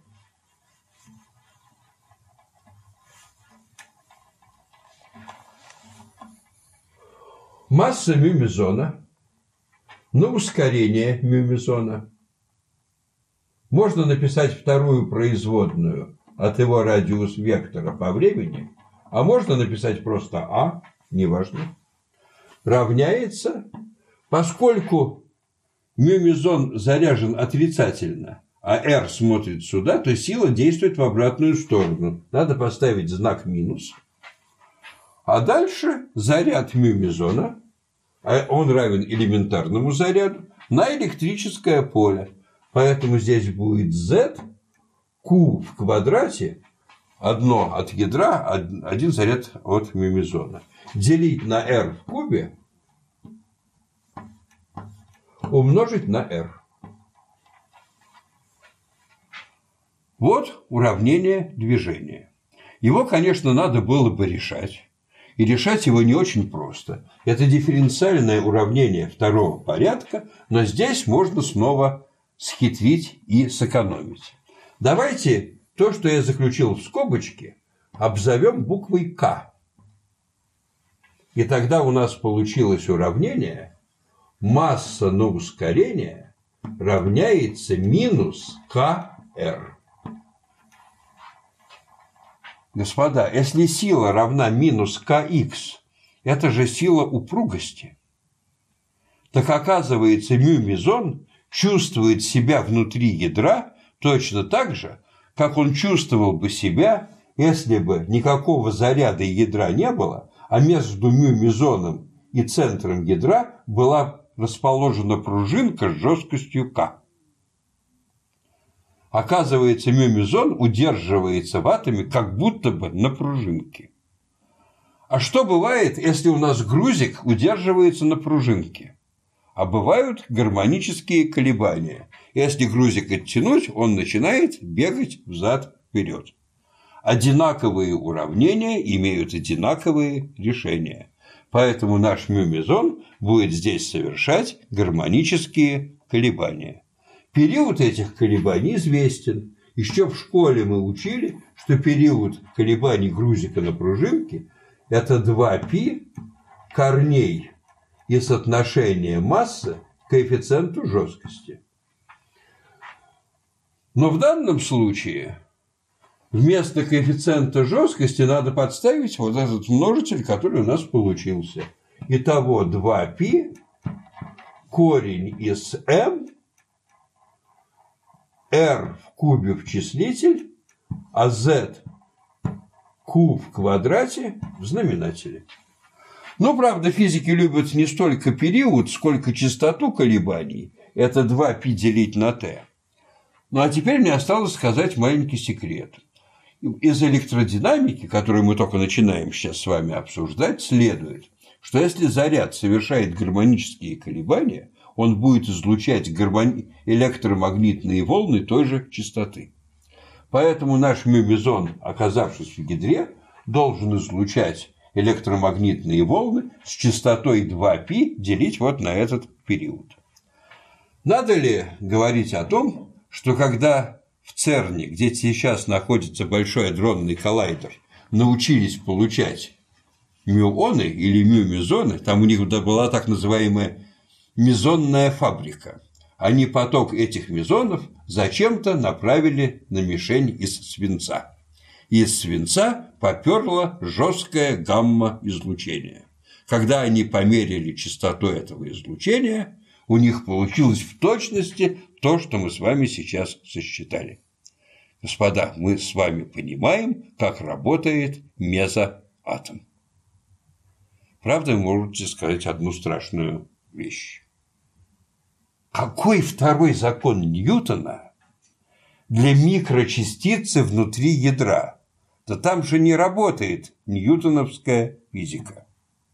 Масса мюмезона на ускорение мюмезона. Можно написать вторую производную от его радиус вектора по времени, а можно написать просто А, неважно, равняется, поскольку мюмезон заряжен отрицательно, а R смотрит сюда, то сила действует в обратную сторону. Надо поставить знак минус. А дальше заряд мюмезона, он равен элементарному заряду, на электрическое поле. Поэтому здесь будет Z, Q в квадрате, одно от ядра, один заряд от мюмезона. Делить на R в кубе, умножить на R. Вот уравнение движения. Его, конечно, надо было бы решать. И решать его не очень просто. Это дифференциальное уравнение второго порядка, но здесь можно снова схитрить и сэкономить. Давайте то, что я заключил в скобочке, обзовем буквой К. И тогда у нас получилось уравнение масса на ускорение равняется минус КР. Господа, если сила равна минус kx, это же сила упругости, так оказывается, мюмезон чувствует себя внутри ядра точно так же, как он чувствовал бы себя, если бы никакого заряда ядра не было, а между мюмезоном и центром ядра была расположена пружинка с жесткостью К. Оказывается, мюмезон удерживается в атоме как будто бы на пружинке. А что бывает, если у нас грузик удерживается на пружинке? А бывают гармонические колебания. Если грузик оттянуть, он начинает бегать взад-вперед. Одинаковые уравнения имеют одинаковые решения. Поэтому наш мюмезон будет здесь совершать гармонические колебания. Период этих колебаний известен. Еще в школе мы учили, что период колебаний грузика на пружинке – это 2π корней и соотношение массы к коэффициенту жесткости. Но в данном случае вместо коэффициента жесткости надо подставить вот этот множитель, который у нас получился. Итого 2π корень из m, r в кубе в числитель, а z q в квадрате в знаменателе. Но, правда, физики любят не столько период, сколько частоту колебаний. Это 2π делить на t. Ну, а теперь мне осталось сказать маленький секрет. Из электродинамики, которую мы только начинаем сейчас с вами обсуждать, следует, что если заряд совершает гармонические колебания, он будет излучать электромагнитные волны той же частоты. Поэтому наш мюмезон, оказавшись в ядре, должен излучать электромагнитные волны с частотой 2π делить вот на этот период. Надо ли говорить о том, что когда в ЦЕРНе, где сейчас находится Большой адронный коллайдер, научились получать мюоны или мюмезоны, там у них была так называемая мезонная фабрика, они поток этих мезонов зачем-то направили на мишень из свинца. Из свинца поперло жесткое гамма-излучение. Когда они померили частоту этого излучения, у них получилось в точности то, что мы с вами сейчас сосчитали. Господа, мы с вами понимаем, как работает мезоатом. Правда, вы можете сказать одну страшную вещь. Какой второй закон Ньютона для микрочастицы внутри ядра? Да там же не работает ньютоновская физика.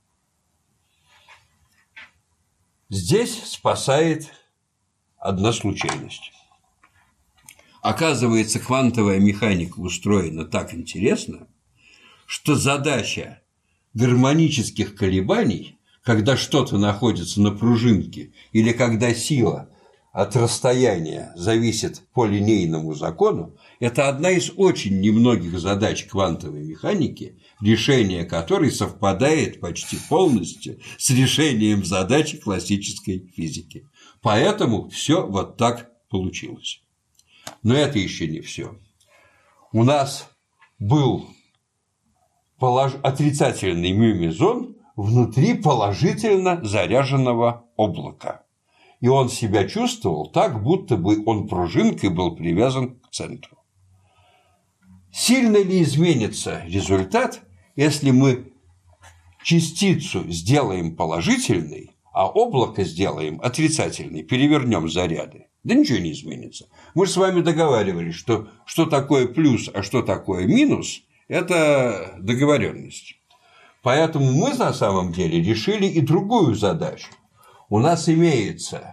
Здесь спасает одна случайность. Оказывается, квантовая механика устроена так интересно, что задача гармонических колебаний, когда что-то находится на пружинке или когда сила от расстояния зависит по линейному закону, это одна из очень немногих задач квантовой механики, решение которой совпадает почти полностью с решением задачи классической физики. Поэтому все вот так получилось. Но это еще не все. У нас был отрицательный мюмезон внутри положительно заряженного облака. И он себя чувствовал так, будто бы он пружинкой был привязан к центру. Сильно ли изменится результат, если мы частицу сделаем положительной, а облако сделаем отрицательной, перевернем заряды? Да ничего не изменится. Мы же с вами договаривались, что такое плюс, а что такое минус – это договоренность. Поэтому мы на самом деле решили и другую задачу. У нас имеется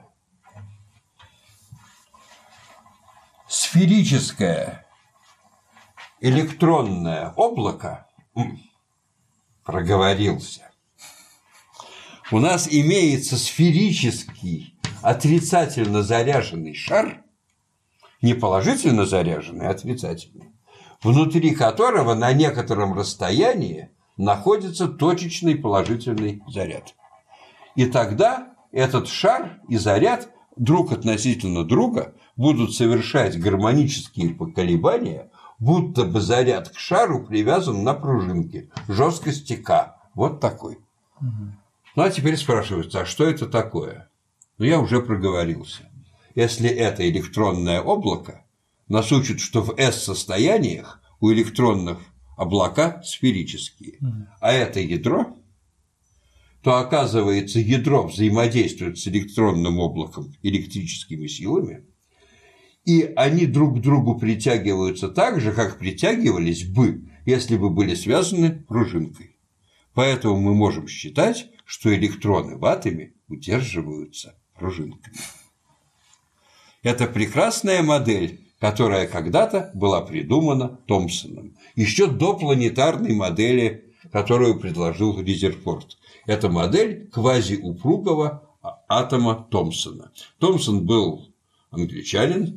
сферическое электронное облако, проговорился. У нас имеется сферический отрицательно заряженный шар, не положительно заряженный, а отрицательный, внутри которого на некотором расстоянии находится точечный положительный заряд. И тогда этот шар и заряд друг относительно друга будут совершать гармонические колебания, будто бы заряд к шару привязан на пружинке жесткости К. Вот такой. Ну, а теперь спрашивается, а что это такое? Ну, я уже проговорился. Если это электронное облако, нас учат, что в S-состояниях у электронных облака сферические, а это ядро, то, оказывается, ядро взаимодействует с электронным облаком электрическими силами, и они друг к другу притягиваются так же, как притягивались бы, если бы были связаны пружинкой. Поэтому мы можем считать, что электроны в атоме удерживаются пружинками. Это прекрасная модель, которая когда-то была придумана Томпсоном, еще до планетарной модели, которую предложил Резерфорд. Это модель квазиупругого атома Томпсона. Томпсон был англичанин,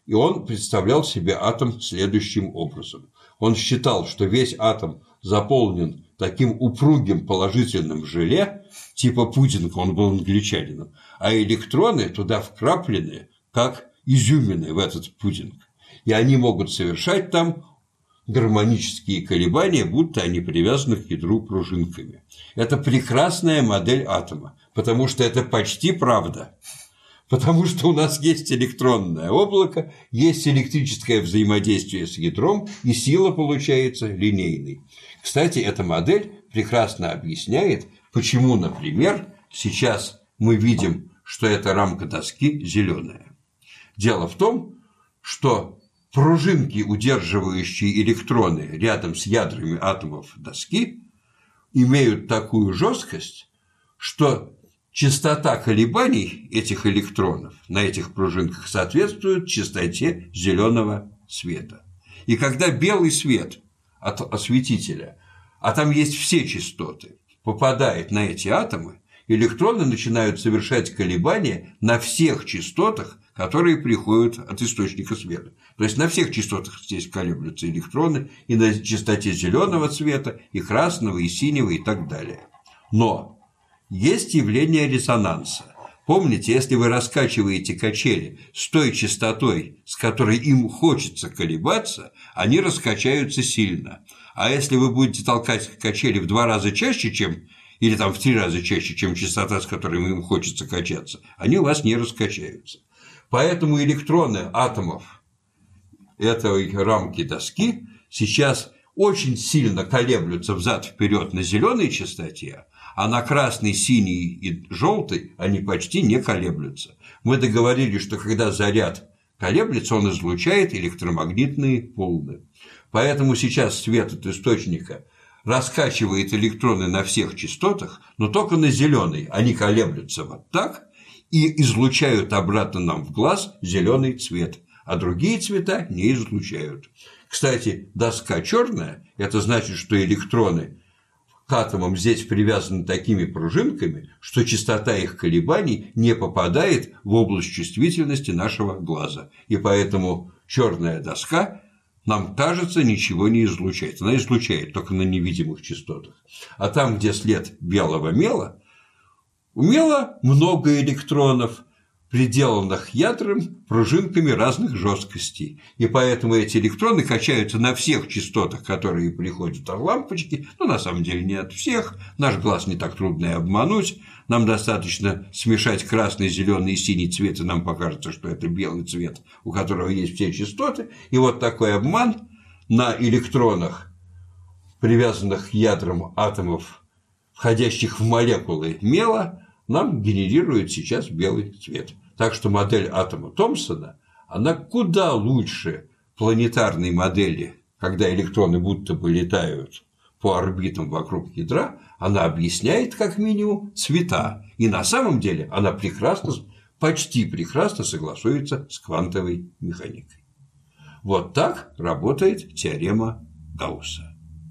И он представлял себе атом следующим образом. Он считал, что весь атом заполнен таким упругим положительным желе, типа пудинга, он был англичанином, а электроны туда вкраплены, как изюмины в этот пудинг. И они могут совершать там гармонические колебания, будто они привязаны к ядру пружинками. Это прекрасная модель атома, потому что это почти правда. Потому что у нас есть электронное облако, есть электрическое взаимодействие с ядром, и сила получается линейной. Кстати, эта модель прекрасно объясняет, почему, например, сейчас мы видим, что эта рамка доски зеленая. Дело в том, что пружинки, удерживающие электроны рядом с ядрами атомов доски, имеют такую жесткость, что частота колебаний этих электронов на этих пружинках соответствует частоте зеленого света. И когда белый свет от осветителя, а там есть все частоты, попадает на эти атомы, электроны начинают совершать колебания на всех частотах, которые приходят от источника света. То есть на всех частотах здесь колеблются электроны, и на частоте зеленого цвета, и красного, и синего, и так далее. Но есть явление резонанса. Помните, если вы раскачиваете качели с той частотой, с которой им хочется колебаться, они раскачаются сильно. А если вы будете толкать качели в 2 раза чаще, или там в 3 раза чаще, чем частота, с которой им хочется качаться, они у вас не раскачаются. Поэтому электроны атомов этой рамки доски сейчас очень сильно колеблются взад-вперед на зеленой частоте, а на красной, синей и желтой они почти не колеблются. Мы договорились, что когда заряд колеблется, он излучает электромагнитные волны. Поэтому сейчас свет от источника раскачивает электроны на всех частотах, но только на зеленой. Они колеблются вот так и излучают обратно нам в глаз зеленый цвет, а другие цвета не излучают. Кстати, доска черная – это значит, что электроны к атомам здесь привязаны такими пружинками, что частота их колебаний не попадает в область чувствительности нашего глаза. И поэтому черная доска, нам кажется, ничего не излучает. Она излучает только на невидимых частотах. А там, где след белого мела, у мела много электронов, приделанных ядром пружинками разных жесткостей. И поэтому эти электроны качаются на всех частотах, которые приходят от лампочки. Но на самом деле не от всех. Наш глаз не так трудно и обмануть. Нам достаточно смешать красный, зеленый и синий цвет, и нам покажется, что это белый цвет, у которого есть все частоты. И вот такой обман на электронах, привязанных к ядрам атомов, входящих в молекулы мела, нам генерирует сейчас белый цвет. Так что модель атома Томпсона, она куда лучше планетарной модели, когда электроны будто бы летают по орбитам вокруг ядра, она объясняет как минимум цвета. И на самом деле она прекрасно, почти прекрасно согласуется с квантовой механикой. Вот так работает теорема Гаусса.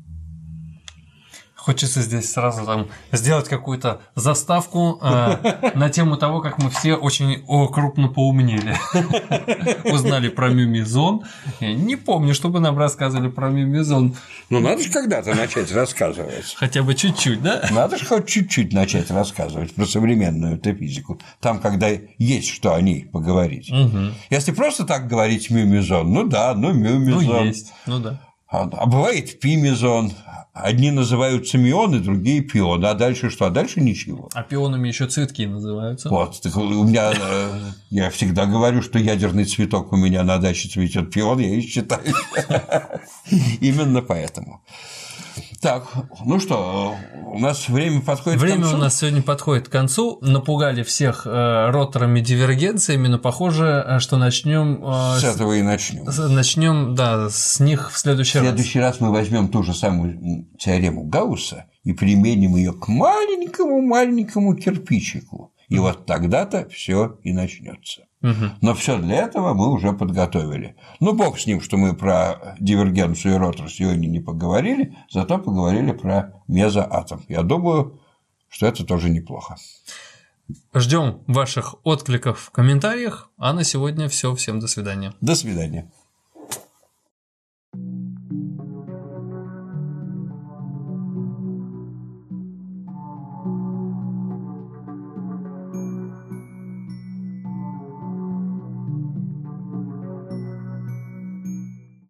Хочется здесь сразу там сделать какую-то заставку на тему того, как мы все очень крупно поумнели. Узнали про мюмизон. Я не помню, чтобы нам рассказывали про мюмизон. Ну, надо же когда-то начать рассказывать. Хотя бы чуть-чуть, да? Надо же хоть чуть-чуть начать рассказывать про современную физику. Там, когда есть что о ней поговорить. Угу. Если просто так говорить мюмизон, ну да, ну мюмизон. Ну, есть, ну да. А бывает пимизон. Одни называются мионы, другие пионы. А дальше что? А дальше ничего. А пионами еще цветки называются. Вот. Так у меня, я всегда говорю, что ядерный цветок у меня на даче цветет пион, я и считаю. Именно поэтому. Так, ну что, у нас время подходит к концу. Время у нас сегодня подходит к концу. Напугали всех роторами, дивергенциями, но похоже, что начнем с этого и начнем. Начнем, да, с них в следующий раз. В следующий раз мы возьмем ту же самую теорему Гаусса и применим ее к маленькому кирпичику. И вот тогда-то все и начнется. Но все для этого мы уже подготовили. Ну, бог с ним, что мы про дивергенцию и ротор сегодня не поговорили, зато поговорили про мезоатом. Я думаю, что это тоже неплохо. Ждем ваших откликов в комментариях. А на сегодня все. Всем до свидания. До свидания.